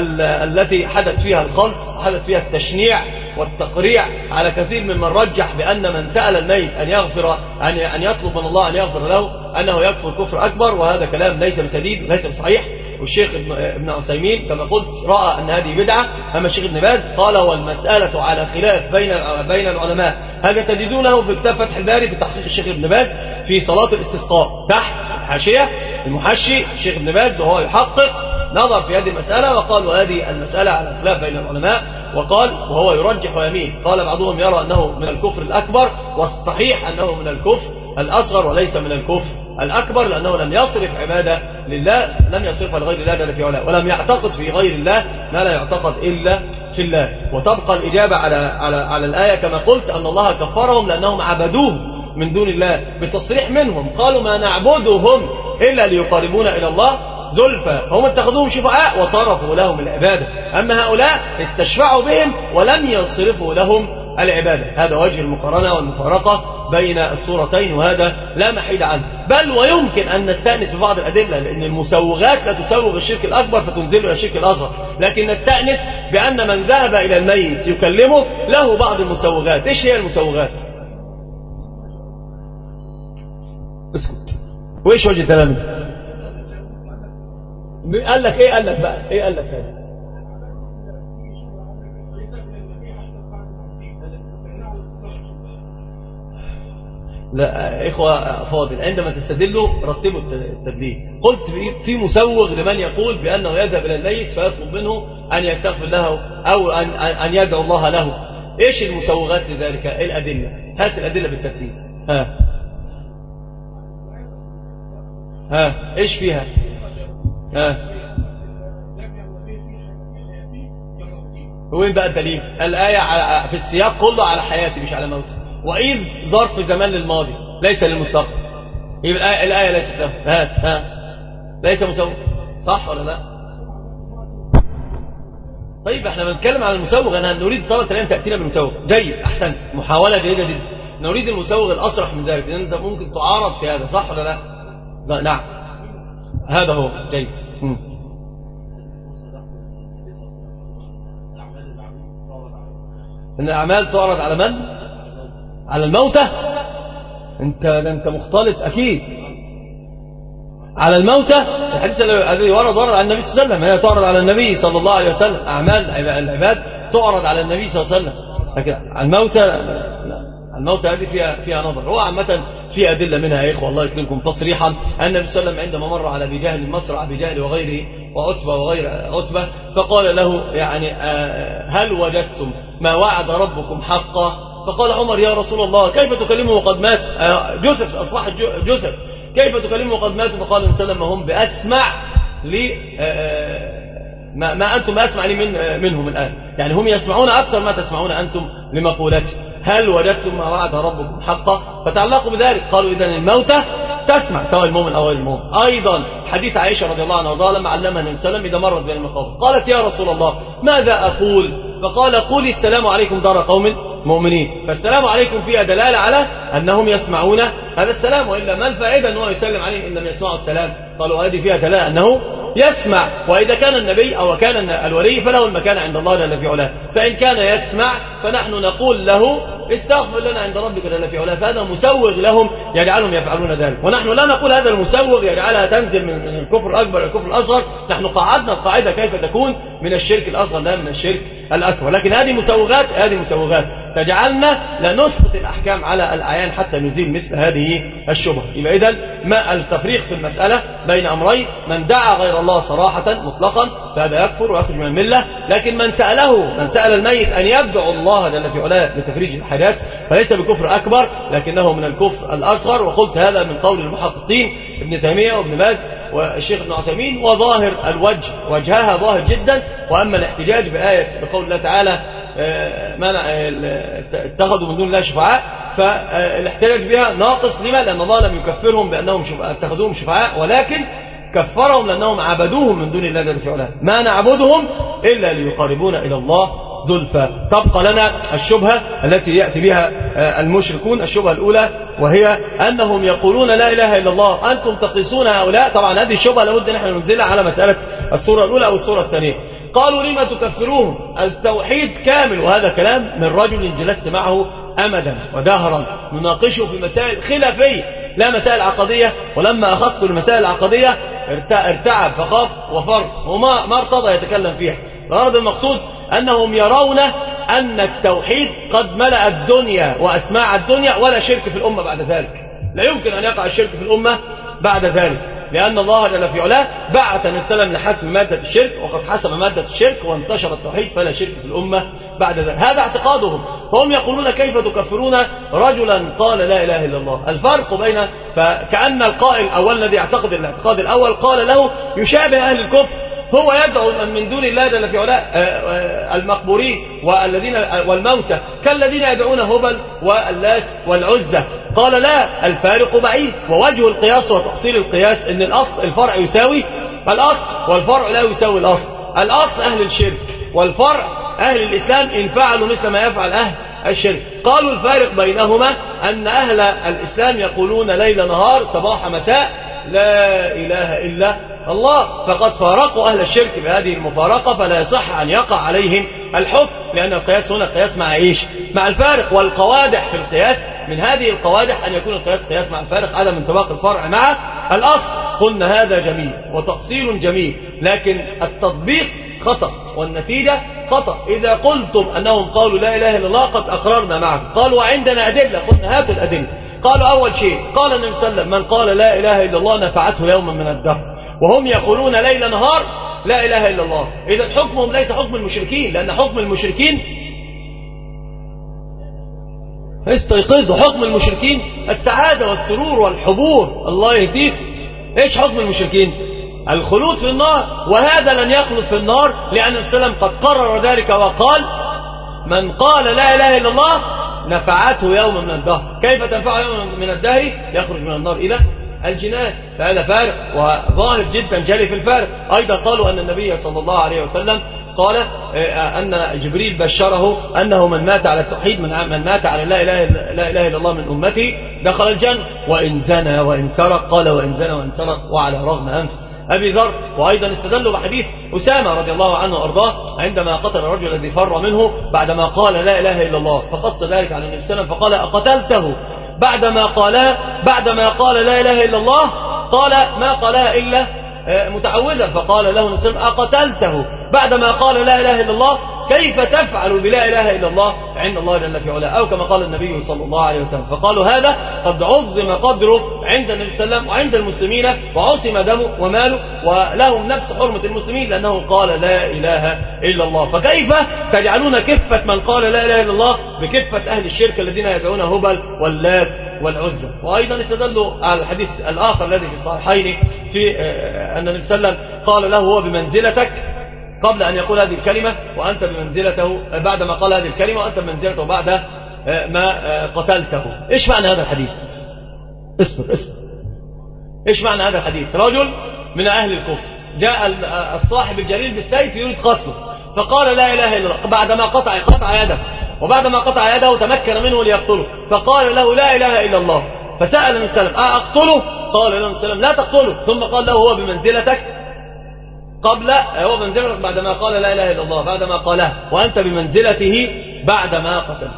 التي حدث فيها الخلط، حدث فيها التشنيع والتقريع على كثير ممن رجح بأن من سأل الميت أن يغفر أن أن يطلب من الله أن يغفر له أنه يكفر كفر أكبر، وهذا كلام ليس بسديد وليس بصحيح. والشيخ ابن عثيمين كما قلت رأى أن هذه بدعة، أما الشيخ ابن باز قال والمسألة على خلاف بين بين العلماء. هذا تجدونه في كتاب فتح الباري في تحقيق الشيخ ابن باز في صلاة الاستسقاء، تحت الحاشية المحشي الشيخ ابن باز وهو يحقق نظر في هذه المسألة وقال وهذه المسألة على خلاف بين العلماء، وقال وهو يرجح ويمين، قال بعضهم يرى أنه من الكفر الأكبر، والصحيح أنه من الكفر الأصغر وليس من الكفر الأكبر، لأنه لم يصرف عبادة لله، لم يصرفها لغير الله جل في علاه، ولم يعتقد في غير الله ما لا يعتقد إلا في الله. وتبقى الإجابة على على على الآية كما قلت أن الله كفرهم لأنهم عبدوه من دون الله بتصريح منهم، قالوا ما نعبدهم إلا ليقربونا إلى الله زلفى، هم اتخذوهم شفعاء وصرفوا لهم العبادة، أما هؤلاء استشفعوا بهم ولم يصرفوا لهم العبادة. هذا وجه المقارنة والمفارقة بين الصورتين، وهذا لا محيد عنه، بل ويمكن أن نستأنس ببعض الأدلة، لأن المسوغات لا تسوغ الشرك الأكبر فتنزله إلى الشرك الأصغر، لكن نستأنس بأن من ذهب إلى الميت يكلمه له بعض المسوغات. إيش هي المسوغات؟ اسكت. وإيش وجه كلامي؟ قال لك إيه؟ قال لك بقى إيه؟ قال لك هذا لا إخوة فاضل، عندما تستدلوا رتبوا التدليل. قلت في في مسوغ لمن يقول بأنه يذهب إلى الميت فيطلب منه أن يستغفر له أو أن أن يدعو الله له. إيش المسوغات لذلك؟ إيه الأدلة؟ هات الأدلة بالترتيب. ها ها إيش فيها؟ ها وين بقى الدليل؟ الآية في السياق كله على حياتي مش على موتي، وإذ ظرف زمان للماضي ليس للمستقبل، يبقى الآية ليست له. هات ها ليس مسوغ، صح ولا لا؟ طيب احنا بنتكلم عن المسوغ، انا نريد طلبة العلم تأتينا بالمسوغ. جيد، احسنت، محاولة جيدة جدا. نريد المسوغ الأصرح من ذلك، لأن انت ممكن تعارض في هذا، صح ولا لا؟ لا نعم، هذا هو. جيد. م. ان الأعمال تعرض على من؟ على الموتى. انت انت مختلط اكيد. على الموتى الحديث الذي ورد ورد على النبي صلى الله عليه وسلم، هي تعرض على النبي صلى الله عليه وسلم، اعمال العباد تعرض على النبي صلى الله عليه وسلم، لكن الموتى لا، الموتى هذه فيها فيها نظر. هو عامه في ادله منها يا اخوه الله يكرمكم تصريحا ان النبي صلى الله عليه وسلم عندما مر على ابي جهل المصرع ابي جهل وغيره وعتبه وغير عتبه، فقال له يعني هل وجدتم ما وعد ربكم حقا؟ فقال عمر يا رسول الله كيف تكلمه وقد مات؟ جثث أصبح جثث، كيف تكلمه وقد مات؟ فقال إن سلم هم بأسمع لي ما, ما أنتم أسمع لي من منهم الآن، يعني هم يسمعون أكثر ما تسمعون أنتم لمقولتي. هل وجدتم ما وعد ربكم حقا؟ فتعلقوا بذلك. قالوا إذن الموتى تسمع سواء المؤمن أو غير المؤمن. أيضا حديث عائشة رضي الله عنها وارضاها لما علمها النبي صلى الله عليه وسلم إذا مرت بين المقابر قالت يا رسول الله ماذا أقول؟ فقال قولي السلام عليكم دار قوم مؤمنين. فالسلام عليكم فيها دلالة على أنهم يسمعون هذا السلام، وإلا ما الفائدة أنه يسلم عليهم إن لم يسمعوا السلام؟ قالوا هذه فيها دلالة أنه يسمع. وإذا كان النبي أو كان الولي فله المكان عند الله جل في علاه، فإن كان يسمع فنحن نقول له استغفر لنا عند ربك جل في علاه، فهذا مسوغ لهم يجعلهم يفعلون ذلك. ونحن لا نقول هذا المسوغ يجعلها تنزل من الكفر الأكبر إلى الكفر الأصغر، نحن قعدنا القاعدة كيف تكون من الشرك الأصغر لا من الشرك الأكبر. لكن هذه مسوغات هذه مسوغات تجعلنا لا نسقط الأحكام على الأعيان حتى نزيل مثل هذه الشبهة. يبقى إذن ما التفريق في المسألة بين أمرين: من دعا غير الله صراحة مطلقا فهذا يكفر ويخرج من الملة، لكن من سأله من سأل الميت أن يدعو الله جل في علاه لتفريج الحاجات فليس بكفر أكبر لكنه من الكفر الأصغر. وقلت هذا من قول المحققين ابن تيمية وابن باز والشيخ ابن عثيمين، وظاهر الوجه وجهها ظاهر جدا. وأما الاحتجاج بآية بقول الله تعالى منع اتخذوا من دون الله شفعاء، فالاحتجاج بها ناقص. لما؟ لأن الله لم يكفرهم بأنهم اتخذوهم شفعاء، ولكن كفرهم لأنهم عبدوهم من دون الله جل في علاه. ما نعبدهم إلا ليقربونا إلى الله زلفى. تبقى لنا الشبهة التي يأتي بها المشركون. الشبهة الأولى وهي أنهم يقولون لا إله إلا الله، أنتم تقيسون هؤلاء. طبعا هذه الشبهة لابد نحن ننزلها على مسألة الصورة الأولى أو الصورة الثانية. قالوا لما تكفروهم؟ التوحيد كامل. وهذا كلام من رجل جلست معه أمدا ودهرا نناقشه في مسائل خلافية لا مسائل عقدية، ولما أخذت المسائل العقدية ارتعب فخاف وفر وما ما ارتضى يتكلم فيها. الغرض المقصود أنهم يرون أن التوحيد قد ملأ الدنيا وأسماع الدنيا ولا شرك في الأمة بعد ذلك. لا يمكن أن يقع الشرك في الأمة بعد ذلك، لأن الله جل في علاه بعث النبي صلى الله عليه وسلم لحسم مادة الشرك، وقد حسم مادة الشرك وانتشر التوحيد فلا شرك في الأمة بعد ذلك. هذا اعتقادهم. فهم يقولون كيف تكفرون رجلا قال لا إله إلا الله؟ الفرق بين فكأن القائل أول الذي يعتقد الاعتقاد الأول قال له يشابه أهل الكفر، هو يدعو من دون الله جل في علاه المقبورين والذين والموتى كالذين يدعون هبل واللات والعزى. قال لا، الفارق بعيد. ووجه القياس وتأصيل القياس ان الاصل الفرع يساوي الاصل والفرع لا يساوي الاصل. الاصل اهل الشرك والفرع اهل الاسلام ان فعلوا مثل ما يفعل اهل الشرك. قالوا الفارق بينهما ان اهل الاسلام يقولون ليل نهار صباح مساء لا اله الا الله، فقد فارقوا أهل الشرك بهذه المفارقة، فلا يصح أن يقع عليهم الحكم، لأن القياس هنا قياس مع إيش؟ مع الفارق. والقوادح في القياس من هذه القوادح أن يكون القياس قياس مع الفارق عدم انطباق الفرع مع الأصل. قلنا هذا جميل وتأصيل جميل، لكن التطبيق خطأ والنتيجة خطأ. إذا قلتم أنهم قالوا لا إله إلا الله قد أقررنا معكم، قالوا وعندنا أدلة، قلنا هاتوا الأدلة. قالوا أول شيء قال النبي صلى الله عليه وسلم من قال لا إله إلا الله نفعته يوما من الدهر، وهم يقولون ليل نهار لا إله إلا الله. إذا حكمهم ليس حكم المشركين، لأن حكم المشركين استيقظوا، حكم المشركين السعادة والسرور والحبور. الله يهديك. إيش حكم المشركين؟ الخلود في النار، وهذا لن يخلد في النار، لأن السلام قد قرر ذلك وقال من قال لا إله إلا الله نفعته يوم من الدهر. كيف تنفعه يوم من الدهر؟ يخرج من النار إلى الجنان. فهذا فارق وظاهر جدا جلي في الفارق. أيضا قالوا أن النبي صلى الله عليه وسلم قال أن جبريل بشره أنه من مات على التوحيد من مات على لا إله لا إله إلا الله من أمتي دخل الجنة، وإن زنى وإن سرق قال وإن زنى وإن سرق وعلى رغم أنف أبي ذر. وأيضا استدلوا بحديث أسامة رضي الله عنه وأرضاه عندما قتل الرجل الذي فر منه بعدما قال لا إله إلا الله، فقص ذلك على النبي صلى الله عليه وسلم فقال أقتلته بعدما قالها بعدما قال لا إله إلا الله؟ قال ما قالها إلا متعوذا. فقال له النبي أقتلته بعدما قال لا إله إلا الله؟ كيف تفعل بلا إله إلا الله عند الله جل في علاه؟ أو كما قال النبي صلى الله عليه وسلم. فقالوا هذا قد عظم قدره عند النبي صلى الله عليه وسلم وعند المسلمين، وعصم دمه وماله، ولهم نفس حرمة المسلمين لأنه قال لا إله إلا الله. فكيف تجعلون كفة من قال لا إله إلا الله بكفة أهل الشرك الذين يدعون هبل واللات والعزى؟ وأيضا استدلوا على الحديث الآخر الذي في الصحيحين في أن النبي صلى الله عليه وسلم قال له هو بمنزلتك قبل أن يقول هذه الكلمة وأنت بمنزلته بعدما قال هذه الكلمة وأنت بمنزلته بعد ما قتلته. إيش معنى هذا الحديث؟ اصبر اصبر إيش معنى هذا الحديث؟ رجل من أهل الكفر جاء الصاحب الجليل بالسيف يريد قتله، فقال لا إله إلا الله بعدما قطع قطع يده، وبعدما قطع يده تمكن منه ليقتله، فقال له لا إله إلا الله، فسأل النبي صلى الله عليه وسلم أقتله؟ قال له النبي صلى الله عليه وسلم لا تقتله، ثم قال له هو بمنزلتك قبل هو بمنزلتك بعدما قال لا إله إلا الله بعدما قالها، وأنت بمنزلته بعدما قتله.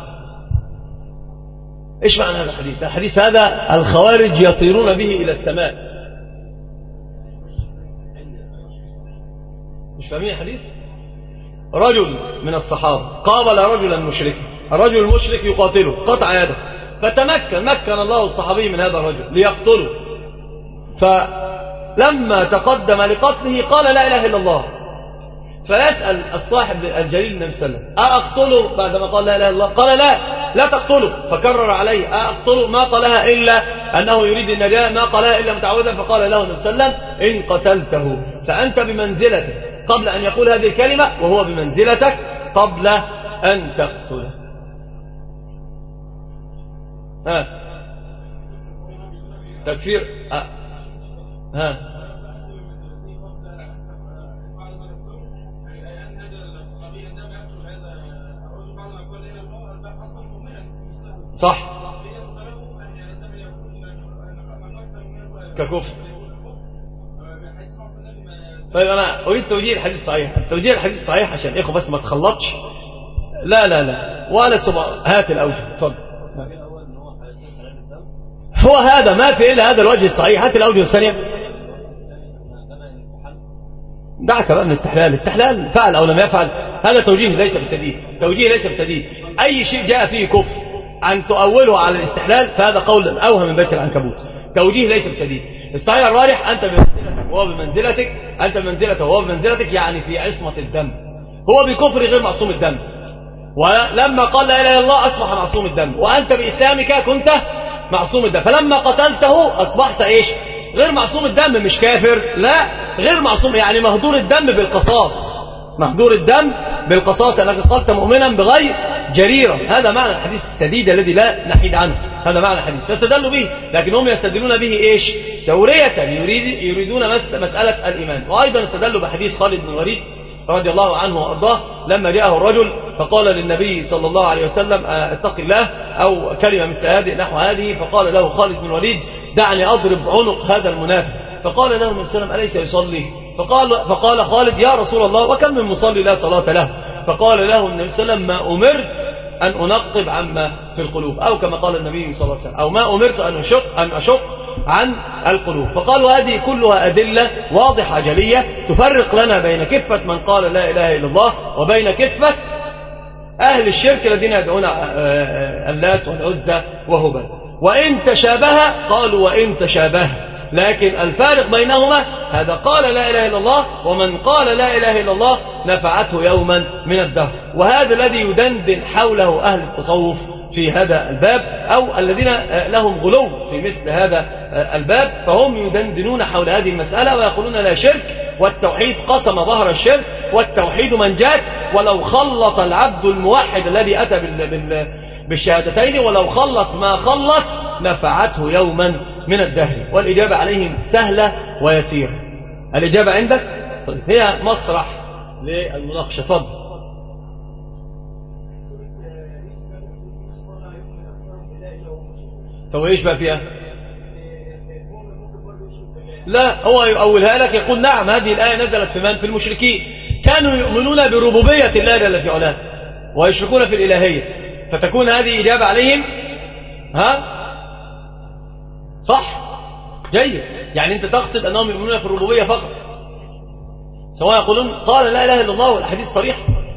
إيش معنى هذا الحديث؟ الحديث هذا الخوارج يطيرون به إلى السماء. مش فاهمين الحديث؟ رجل من الصحابة قابل رجلا مشركا، الرجل المشرك يقاتله قطع يده، فتمكن مكن الله الصحابي من هذا الرجل ليقتله، فلما تقدم لقتله قال لا إله إلا الله، فيسأل الصاحب الجليل النبي صلى الله عليه وسلم أقتله بعدما قال لا إله إلا الله؟ قال لا لا تقتله، فكرر عليه أقتله، ما قالها إلا أنه يريد النجاة، ما قالها إلا متعوذا، فقال له النبي صلى الله عليه وسلم إن قتلته فأنت بمنزلته قبل أن يقول هذه الكلمة، وهو بمنزلتك قبل أن تقتله. ها تكفير ها, ها. صح ككفر. طيب أنا أريد توجيه الحديث الصحيح، توجيه الحديث الصحيح عشان إخوة بس ما تخلطش. لا لا لا ولا سبع هات الأوجه. تفضل. هو هذا ما في إلا هذا الوجه الصحيح. هات الأوجه الثانية. دعك بقى من الاستحلال. الاستحلال فعل أو لم يفعل هذا توجيه ليس بسديد، توجيه ليس بسديد. أي شيء جاء فيه كفر أن تؤوله على الاستحلال فهذا قول أوهم من بيت العنكبوت، توجيه ليس بسديد. الصحيح الراجح أنت بمنزلتك وهو بمنزلتك، أنت بمنزلته وهو بمنزلتك، يعني في عصمة الدم. هو بكفر غير معصوم الدم، ولما قال لا إله إلا الله أصبح معصوم الدم، وأنت بإسلامك كنت معصوم الدم، فلما قتلته أصبحت إيش؟ غير معصوم الدم، مش كافر، لا غير معصوم، يعني مهدور الدم بالقصاص، مهدور الدم بالقصاص لأنك قتلت مؤمنا بغير جريرة. هذا معنى الحديث السديد الذي لا نحيد عنه، هذا معنى الحديث فاستدلوا به، لكن هم يستدلون به إيش؟ تورية، يريد يريدون مسألة الإيمان. وأيضا استدلوا بحديث خالد بن الوليد رضي الله عنه وأرضاه لما جاءه الرجل فقال للنبي صلى الله عليه وسلم اتق الله أو كلمة مثل هذه نحو هذه، فقال له خالد بن الوليد دعني أضرب عنق هذا المنافق، فقال له النبي صلى الله عليه وسلم أليس يصلي؟ فقال, فقال خالد يا رسول الله وكم من مصلي لا صلاة له؟ فقال له النبي صلى الله عليه وسلم ما أمرت أن أنقب عما في القلوب، أو كما قال النبي صلى الله عليه وسلم، أو ما أمرت أن أشق, أن أشق عن القلوب. فقالوا هذه كلها أدلة واضحة جلية تفرق لنا بين كفة من قال لا إله إلا الله وبين كفة أهل الشرك الذين يدعون اللات والعزى وهبل. وإن تشابه قالوا وإن تشابه، لكن الفارق بينهما هذا قال لا إله إلا الله، ومن قال لا إله إلا الله نفعته يوما من الدهر. وهذا الذي يدندن حوله أهل التصوف في هذا الباب، أو الذين لهم غلو في مثل هذا الباب، فهم يدندنون حول هذه المسألة ويقولون لا شرك، والتوحيد قسم ظهر الشرك، والتوحيد منجات، ولو خلط العبد الموحد الذي أتى بال بال بالشهادتين ولو خلط ما خلط نفعته يوما من الدهر. والإجابة عليهم سهلة ويسيرة. الإجابة عندك؟ طيب هي مسرح للمناقشة. تفضل. طب ايش بقى فيها؟ لا هو يؤولها لك يقول نعم هذه الآية نزلت في من؟ في المشركين، كانوا يؤمنون بربوبية الله جل في علاه ويشركون في الإلهية، فتكون هذه إجابة عليهم. ها صح جيد، يعني أنت تقصد أنهم يؤمنون في الربوبية فقط، سواء يقولون قال لا إله إلا الله والحديث صريح.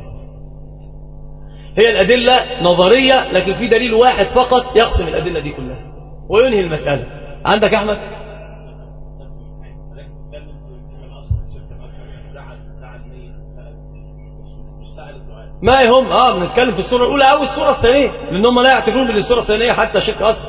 هي الأدلة نظرية، لكن في دليل واحد فقط يقسم الأدلة دي كلها وينهي المسألة. عندك أحمد؟ ما يهم اه بنتكلم في السورة الأولى أو السورة الثانية، لأن هم لا يعتبرون بالسورة الثانية حتى شرك أصغر.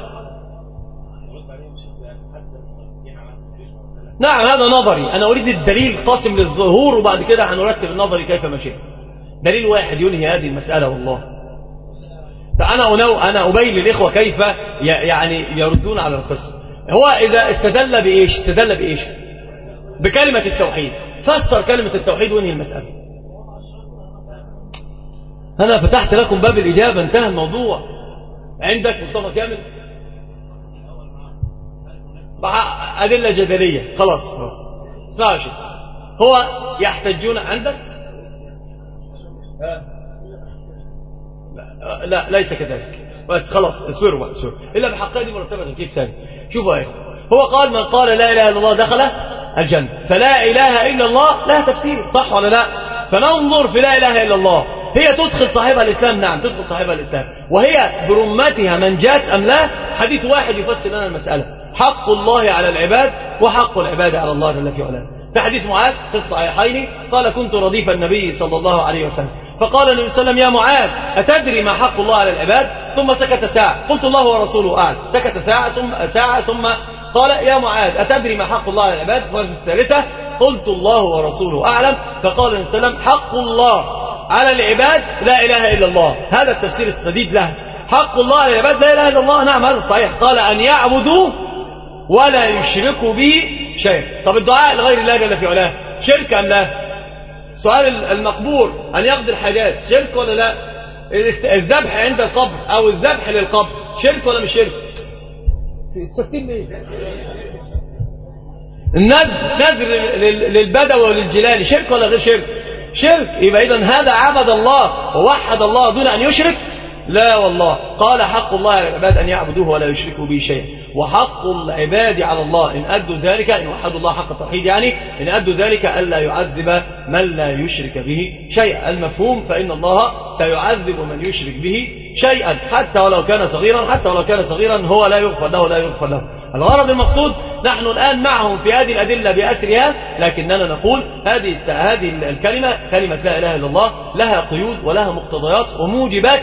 نعم هذا نظري، أنا أريد الدليل قاسم للظهور وبعد كده هنرتب النظري كيف ما شئت. دليل واحد ينهي هذه المسألة والله. فأنا أنو أنا أبين للإخوة كيف يعني يردون على القسم. هو إذا استدل بإيش استدل بإيش بكلمة التوحيد، فسر كلمة التوحيد وانهي المسألة. أنا فتحت لكم باب الإجابة، انتهى الموضوع. عندك مصطفى كامل أدلة جدلية، خلاص خلاص اسمعوا يا شيخ. هو يحتجون عندك لا, لا ليس كذلك، بس خلاص اسوروا بقى اسوروا إلا بحقها دي مرتبة تركيب ثاني. شوفوا ايه هو قال: من قال لا إله إلا الله دخل الجنة. فلا إله إلا الله لها تفسير، صح ولا لا؟ فننظر في لا إله إلا الله، هي تدخل صاحبها الإسلام؟ نعم تدخل صاحبها الإسلام. وهي برمتها منجات أم لا؟ حديث واحد يفسر لنا المسألة: حق الله على العباد وحق العباد على الله جل في علاه. في حديث معاذ في الصحيحين قال: كنت رديف النبي صلى الله عليه وسلم، فقال النبي صلى الله عليه وسلم: يا معاذ أتدري ما حق الله على العباد؟ ثم سكت ساعة. قلت: الله ورسوله أعلم. سكت ساعة ثم ساعة ثم قال: يا معاذ أتدري ما حق الله على العباد؟ وفي الثالثة قلت: الله ورسوله أعلم. فقال النبي صلى الله عليه وسلم: حق الله على العباد لا إله إلا الله. هذا التفسير السديد له، حق الله على العباد لا إله إلا الله. نعم هذا الصحيح. قال: أن يعبدوا ولا يشركوا به شيء. طب الدعاء لغير الله جل في علاه شرك أم لا؟ سؤال المقبور أن يقضي الحاجات شرك ولا لا؟ الذبح عند القبر أو الذبح للقبر شرك ولا مش شرك؟ ساكتين ليه؟ النذر للبدوي وللجلالي شرك ولا غير شرك؟ شرك. يبقى إذن هذا عبد الله ووحد الله دون أن يشرك؟ لا والله. قال: حق الله على العباد أن يعبدوه ولا يشركوا به شيئا، وحق العباد على الله إن أدوا ذلك، إن وحدوا الله حق التوحيد يعني، إن أدوا ذلك ألا يعذب من لا يشرك به شيئا. المفهوم: فإن الله سيعذب من يشرك به شيئا حتى ولو كان صغيرا، حتى ولو كان صغيرا هو لا يغفر له لا يغفر له. الغرض المقصود نحن الآن معهم في هذه الأدلة بأسرها، لكننا نقول هذه هذه الكلمة كلمة لا إله إلا الله لها قيود ولها مقتضيات وموجبات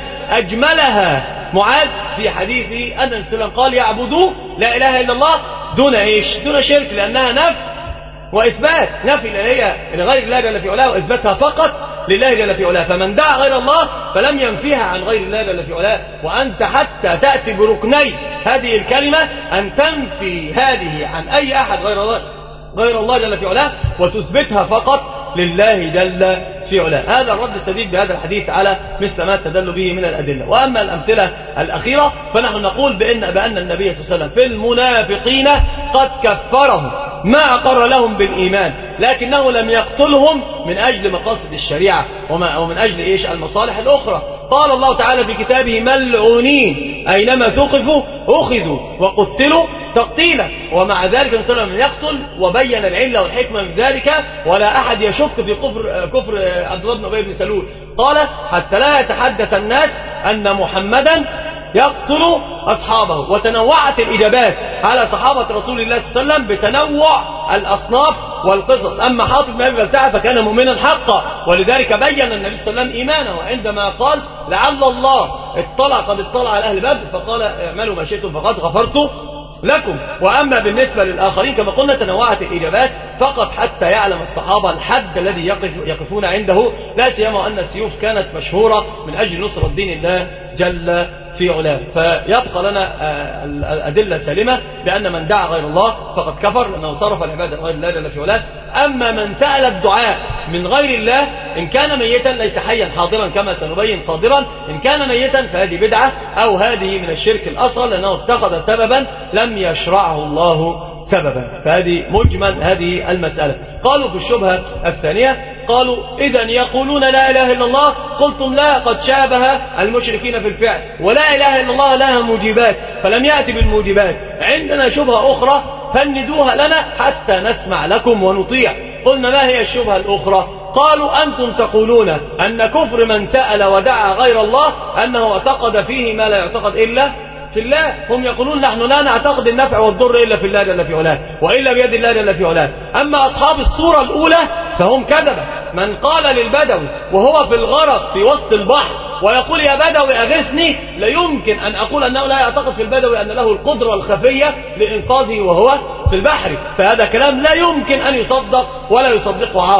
أجملها معاذ في حديث أن النبي صلى الله عليه وسلم قال: يعبدوا لا إله إلا الله دون إيش؟ دون شرك، لأنها نفي وإثبات. نفي هي لغير الله جل في علاه وإثباتها فقط لله جل في علاه. فمن دعا غير الله فلم ينفيها عن غير الله جل في علاه. وأنت حتى تأتي بركني هذه الكلمة أن تنفي هذه عن أي أحد غير الله غير الله جل في علاه وتثبتها فقط لله جل في علاه. هذا الرد السديد بهذا الحديث على مثل ما تدل به من الأدلة. وأما الأمثلة الأخيرة فنحن نقول بأن, بأن النبي صلى الله عليه وسلم في المنافقين قد كفرهم ما أقر لهم بالإيمان، لكنه لم يقتلهم من أجل مقاصد الشريعة ومن أجل إيش المصالح الأخرى. قال الله تعالى في كتابه: ملعونين أينما ثقفوا أخذوا وقتلوا تقتيلا. ومع ذلك النبي صلى الله عليه وسلم يقتل وبين العلة والحكمة من ذلك، ولا أحد يشك في كفر كفر عبد الله بن أبي بن سلول. قال: حتى لا يتحدث الناس أن محمدا يقتل أصحابه. وتنوعت الإجابات على صحابة رسول الله صلى الله عليه وسلم بتنوع الأصناف والقصص. أما حاطب بن أبي بلتعة فكان مؤمنا حقا، ولذلك بين النبي صلى الله عليه وسلم إيمانه عندما قال: لعل الله اطلع قد اطلع على أهل بدر فقال: اعملوا ما شئتم فقد غفرت لكم. وأما بالنسبة للآخرين كما قلنا تنوعت الإجابات فقط حتى يعلم الصحابة الحد الذي يقف يقفون عنده، لا سيما أن السيوف كانت مشهورة من أجل نصرة دين الله جل في علاه. فيبقى لنا الأدلة سالمة بأن من دعا غير الله فقد كفر، لأنه صرف العبادة غير الله جل في علاه. أما من سأل الدعاء من غير الله إن كان ميتا ليس حيا حاضرا كما سنبين قادرا، إن كان ميتا فهذه بدعة أو هذه من الشرك الأصغر، لأنه اتخذ سببا لم يشرعه الله سببا. فهذه مجمل هذه المسألة. قالوا في الشبهة الثانية قالوا: إذا يقولون لا إله إلا الله، قلتم لا، قد شابه المشركين في الفعل، ولا إله إلا الله لها موجبات فلم يأتي بالموجبات. عندنا شبهة أخرى فندوها لنا حتى نسمع لكم ونطيع. قلنا: ما هي الشبهة الأخرى؟ قالوا: أنتم تقولون أن كفر من سأل ودعا غير الله أنه اعتقد فيه ما لا يعتقد إلا في الله. هم يقولون: نحن لا نعتقد النفع والضر إلا في الله جل في علاه وإلا بيد الله جل في علاه. أما أصحاب الصورة الأولى فهم كذبة. من قال للبدوي وهو في الغرق في وسط البحر ويقول: يا بدوي أغثني، لا يمكن أن أقول أنه لا يعتقد في البدوي أن له القدرة الخفية لإنقاذه وهو في البحر. فهذا كلام لا يمكن أن يصدق ولا يصدقه عاقل.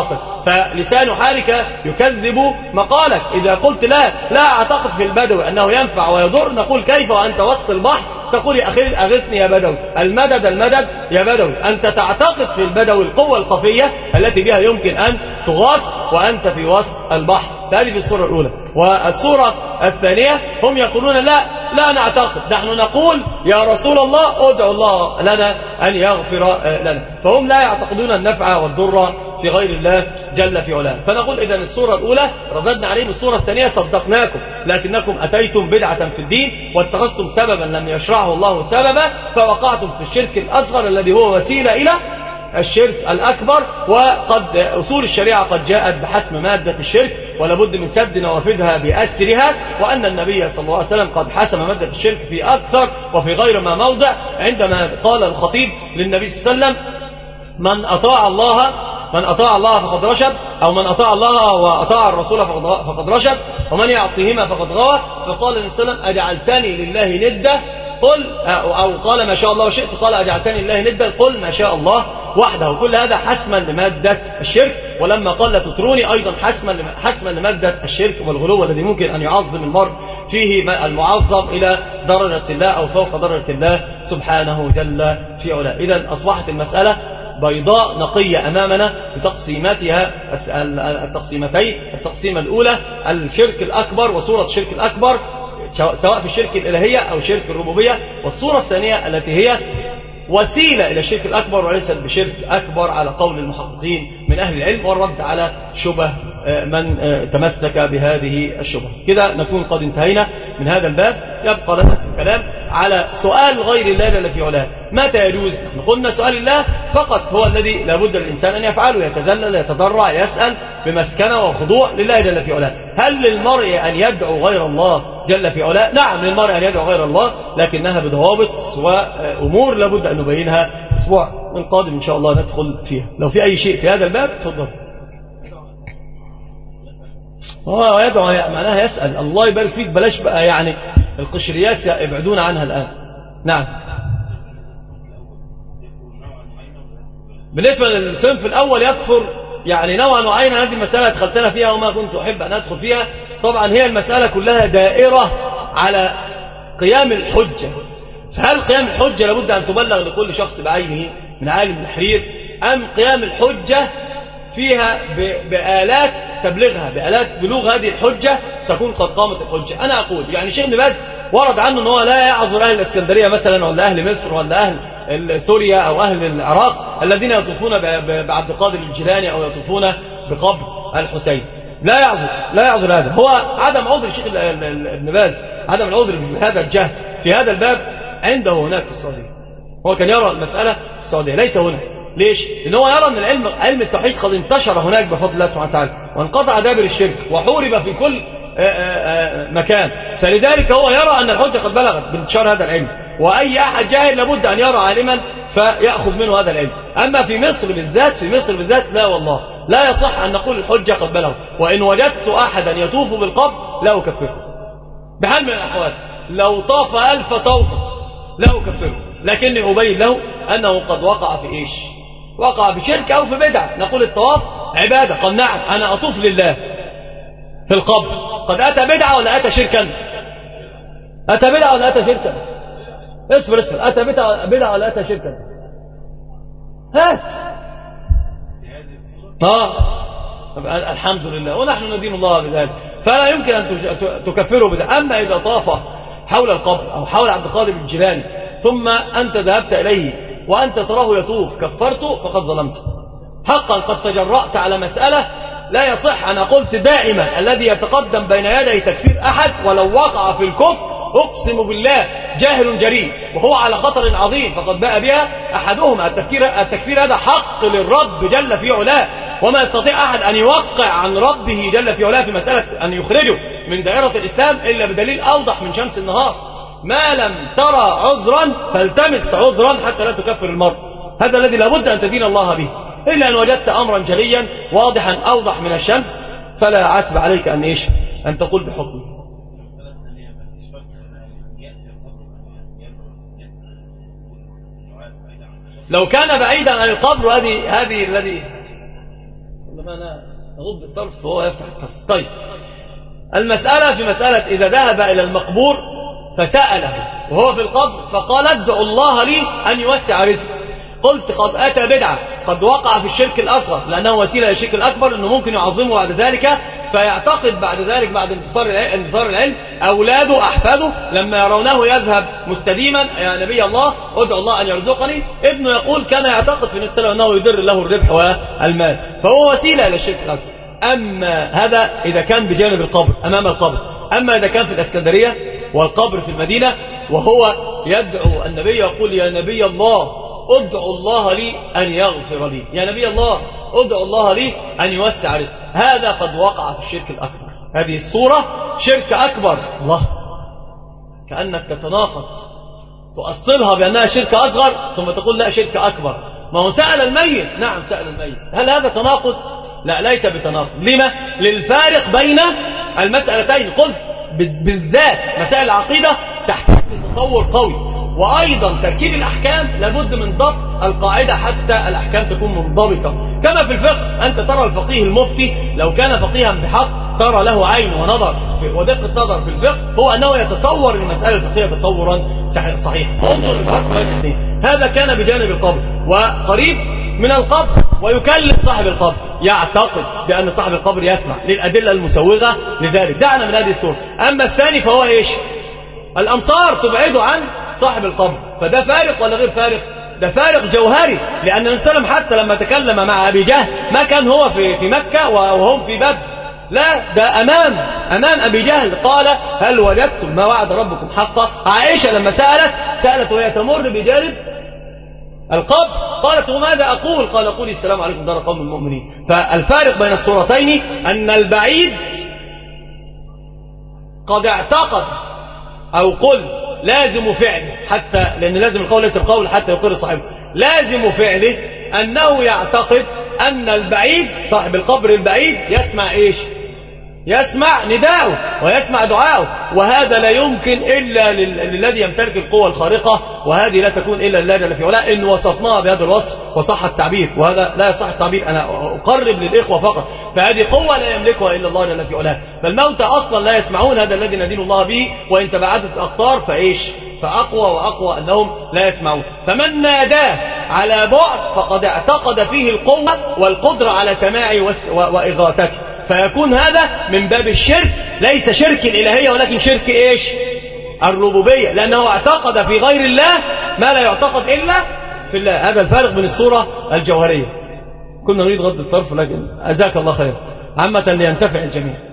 فلسان حالك يكذب مقالك. إذا قلت لا لا أعتقد في البدو أنه ينفع ويضر، نقول كيف وأنت وسط البحر تقول أغثني يا بدوي، المدد المدد يا بدوي. أنت تعتقد في البدوي القوة الخفية التي بها يمكن أن تغاث وأنت في وسط البحر. هذه في الصورة الأولى. والصورة الثانية هم يقولون لا لا نعتقد، نحن نقول يا رسول الله ادعو الله لنا أن يغفر لنا. فهم لا يعتقدون النفع والضر في غير الله جل في علاه. فنقول إذن الصورة الأولى رددنا عليهم، الصورة الثانية صدقناكم لكنكم أتيتم بدعة في الدين واتخذتم سببا لم يشرعه الله سببا فوقعتم في الشرك الأصغر الذي هو وسيلة إلى الشرك الأكبر. وقد أصول الشريعة قد جاءت بحسم مادة الشرك ولا بد من سد نوافذها بأسرها، وأن النبي صلى الله عليه وسلم قد حسم مادة الشرك في أكثر وفي غير ما موضع، عندما قال الخطيب للنبي صلى الله عليه وسلم من أطاع الله من أطاع الله فقد رشد، أو من أطاع الله وأطاع الرسول فقد رشد، ومن يعصيهما فقد غوى. فقال النبي صلى الله عليه وسلم أجعلتني لله ندا قل، أو قال ما شاء الله وشئت، قال أجعلتني لله ندا قل ما شاء الله وحده. كل هذا حسما لمادة الشرك. ولما قال لا تتروني أيضا حسما حسما لمادة الشرك والغلو الذي ممكن أن يعظم المرء فيه المعظم إلى درجة الله أو فوق درجة الله سبحانه جل في علاه. إذن أصبحت المسألة بيضاء نقية أمامنا بتقسيماتها التقسيمتين. التقسيمة الأولى الشرك الأكبر وصورة الشرك الأكبر سواء في الشرك الإلهية أو شرك الربوبية، والصورة الثانية التي هي وسيلة إلى الشرك الأكبر وليست بشرك أكبر على قول المحققين من أهل العلم، والرد على شبه من تمسك بهذه الشبه. كده نكون قد انتهينا من هذا الباب. يبقى لنا الكلام على سؤال غير الله جل في علاه متى يجوز. نحن قلنا سؤال الله فقط هو الذي لابد الإنسان أن يفعله، يتذلل يتضرع يسأل بمسكنة وخضوع لله جل في علاه. هل للمرء أن يدعو غير الله جل في علاه؟ نعم للمرء أن يدعو غير الله، لكنها بضوابط وأمور لابد أن نبينها أسبوع من قادم إن شاء الله ندخل فيها. لو في أي شيء في هذا الباب تفضل. هو يدعو معناها يسأل. الله يبارك فيك، بلاش بقى يعني القشريات يبعدون عنها الآن. نعم. بالنسبة للصنف الأول يكفر يعني نوعا وعينا. هذه المسألة دخلتنا فيها وما كنت أحب أن أدخل فيها. طبعا هي المسألة كلها دائرة على قيام الحجة. فهل قيام الحجة لابد أن تبلغ لكل شخص بعينه من عالم التحرير، أم قيام الحجة فيها بآلات تبلغها، بآلات بلوغ هذه الحجة تكون قد قامت الحجة؟ أنا أقول يعني شيء باز ورد عنه أنه لا يعذر أهل الإسكندرية مثلا ولا أهل مصر ولا أهل سوريا أو أهل العراق الذين يطوفون بعبد القادر الجيلاني أو يطوفون بقبر الحسين. لا يعذر لا يعذر هذا. هو عدم عذر الشيخ ابن باز، عدم العذر بهذا الجهل في هذا الباب عنده هناك في السعودية. هو كان يرى المسألة في السعودية ليس هنا. ليش؟ لأنه هو يرى أن العلم علم التوحيد قد انتشر هناك بفضل الله سبحانه وتعالى وانقطع دابر الشرك وحورب في كل آآ آآ مكان، فلذلك هو يرى أن الحجة قد بلغت بانتشار هذا العلم، وأي أحد جاهل لابد أن يرى عالما فيأخذ منه هذا العلم. أما في مصر بالذات في مصر بالذات لا والله لا يصح أن نقول الحجة قد بلغت. وإن وجدت أحدا يطوف بالقبر لا أكفره بحال من الأحوال، لو طاف ألف طوفة لا أكفره، لكني أبين له أنه قد وقع في إيش؟ وقع بشرك أو في بدعة. نقول الطواف عبادة، قال نعم أنا أطوف لله في القبر، قد أتى بدعة ولا أتى شركا؟ أتى بدعة ولا أتى شركا؟ اصبر اصبر، أتى بدعة ولا أتى شركا؟ هات آه الحمد لله ونحن ندين الله بذلك، فلا يمكن أن تكفره بذلك. أما إذا طاف حول القبر أو حول عبد القادر الجيلاني ثم أنت ذهبت إليه وأنت تراه يطوف كفرته فقد ظلمت حقا. قد تجرأت على مسألة لا يصح. أنا قلت دائما الذي يتقدم بين يدي تكفير أحد ولو وقع في الكفر أقسم بالله جاهل جريء وهو على خطر عظيم فقد باء بها أحدهما. التكفير, التكفير هذا حق للرب جل في علاه، وما يستطيع أحد أن يوقع عن ربه جل في علاه في مسألة أن يخرجه من دائرة الإسلام إلا بدليل أوضح من شمس النهار. ما لم ترى عذرا فالتمس عذرا حتى لا تكفر المرء. هذا الذي لابد أن تدين الله به. إلا أن وجدت أمرا جليا واضحا أوضح من الشمس فلا عتب عليك أن إيش أن تقول بحكمه. لو كان بعيدا عن القبر هذه هذه الذي يغض الطرف وهو يفتح الطرف. طيب المسألة في مسألة إذا ذهب إلى المقبور فسأله وهو في القبر فقال ادعوا الله لي أن يوسع رزقه، قلت قد أتى بدعة، قد وقع في الشرك الأصغر لأنه وسيلة للشرك الأكبر، أنه ممكن يعظمه بعد ذلك، فيعتقد بعد ذلك بعد انتصار انتصار العلم أولاده أحفاده لما يرونه يذهب مستديما يا نبي الله ادعو الله أن يرزقني، ابنه يقول كان يعتقد في نفسه أنه يدر له الربح والمال، فهو وسيلة للشرك الأكبر. أما هذا إذا كان بجانب القبر أمام القبر، أما إذا كان في الإسكندرية والقبر في المدينة وهو يدعو النبي يقول يا نبي الله ادعو الله لي أن يغفر لي، يا نبي الله ادعو الله لي أن يوسع رزقي، هذا قد وقع في الشرك الأكبر. هذه الصورة شرك أكبر. الله، كأنك تتناقض، تؤصلها بأنها شرك أصغر ثم تقول لا شرك أكبر. ما هو سأل الميت، نعم سأل الميت، هل هذا تناقض؟ لا ليس بتناقض. لما؟ للفارق بين المسألتين. قلت بالذات مسائل العقيدة تحتاج لتصور قوي، وأيضا تركيب الأحكام لابد من ضبط القاعدة حتى الأحكام تكون منضبطة. كما في الفقه أنت ترى الفقيه المفتي لو كان فقيها بحق ترى له عين ونظر ودقة نظر في الفقه هو أنه يتصور المسألة الفقهية تصورا صحيحا. انظر الفقه، هذا كان بجانب القبر وقريب من القبر ويكلم صاحب القبر، يعتقد بأن صاحب القبر يسمع للأدلة المسوغة لذلك. دعنا من هذه الصورة. أما الثاني فهو إيش؟ الأمصار تبعده عن صاحب القبر، فده فارق ولا غير فارق؟ ده فارق جوهري، لأن النبي صلى الله عليه وسلم حتى لما تكلم مع أبي جهل ما كان هو في في مكة وهم في بدر، لا ده أمام أمام أبي جهل قال هل وجدتم ما وعد ربكم حقا؟ عائشة لما سألت سألت وهي تمر بجانب القبر قالت وماذا أقول؟ قال قولي السلام عليكم دار قوم المؤمنين. فالفارق بين الصورتين أن البعيد قد اعتقد أو قل لازم فعله، حتى لأن لازم القول ليس القول حتى يقر صاحبه، لازم فعله أنه يعتقد أن البعيد صاحب القبر البعيد يسمع إيش؟ يسمع نداءه ويسمع دعاءه، وهذا لا يمكن إلا للذي يمتلك القوة الخارقة، وهذه لا تكون إلا لله جل في علاه. إن وصفناها بهذا الوصف وصح التعبير، وهذا لا يصح التعبير، أنا أقرب للإخوة فقط، فهذه قوة لا يملكها إلا الله جل في علاه. فالموتى أصلا لا يسمعون، هذا الذي ندين الله به، وإن تبعدت الأقطار فإيش؟ فأقوى وأقوى أنهم لا يسمعون. فمن ناداه على بعد فقد اعتقد فيه القوة والقدرة على سماعه وإغاثته، فيكون هذا من باب الشرك، ليس شرك الإلهية ولكن شرك إيش؟ الربوبية، لأنه اعتقد في غير الله ما لا يعتقد إلا في الله. هذا الفارق بين الصورة الجوهرية. كنا نريد غض الطرف لكن أجزاك الله خير عامة لينتفع الجميع.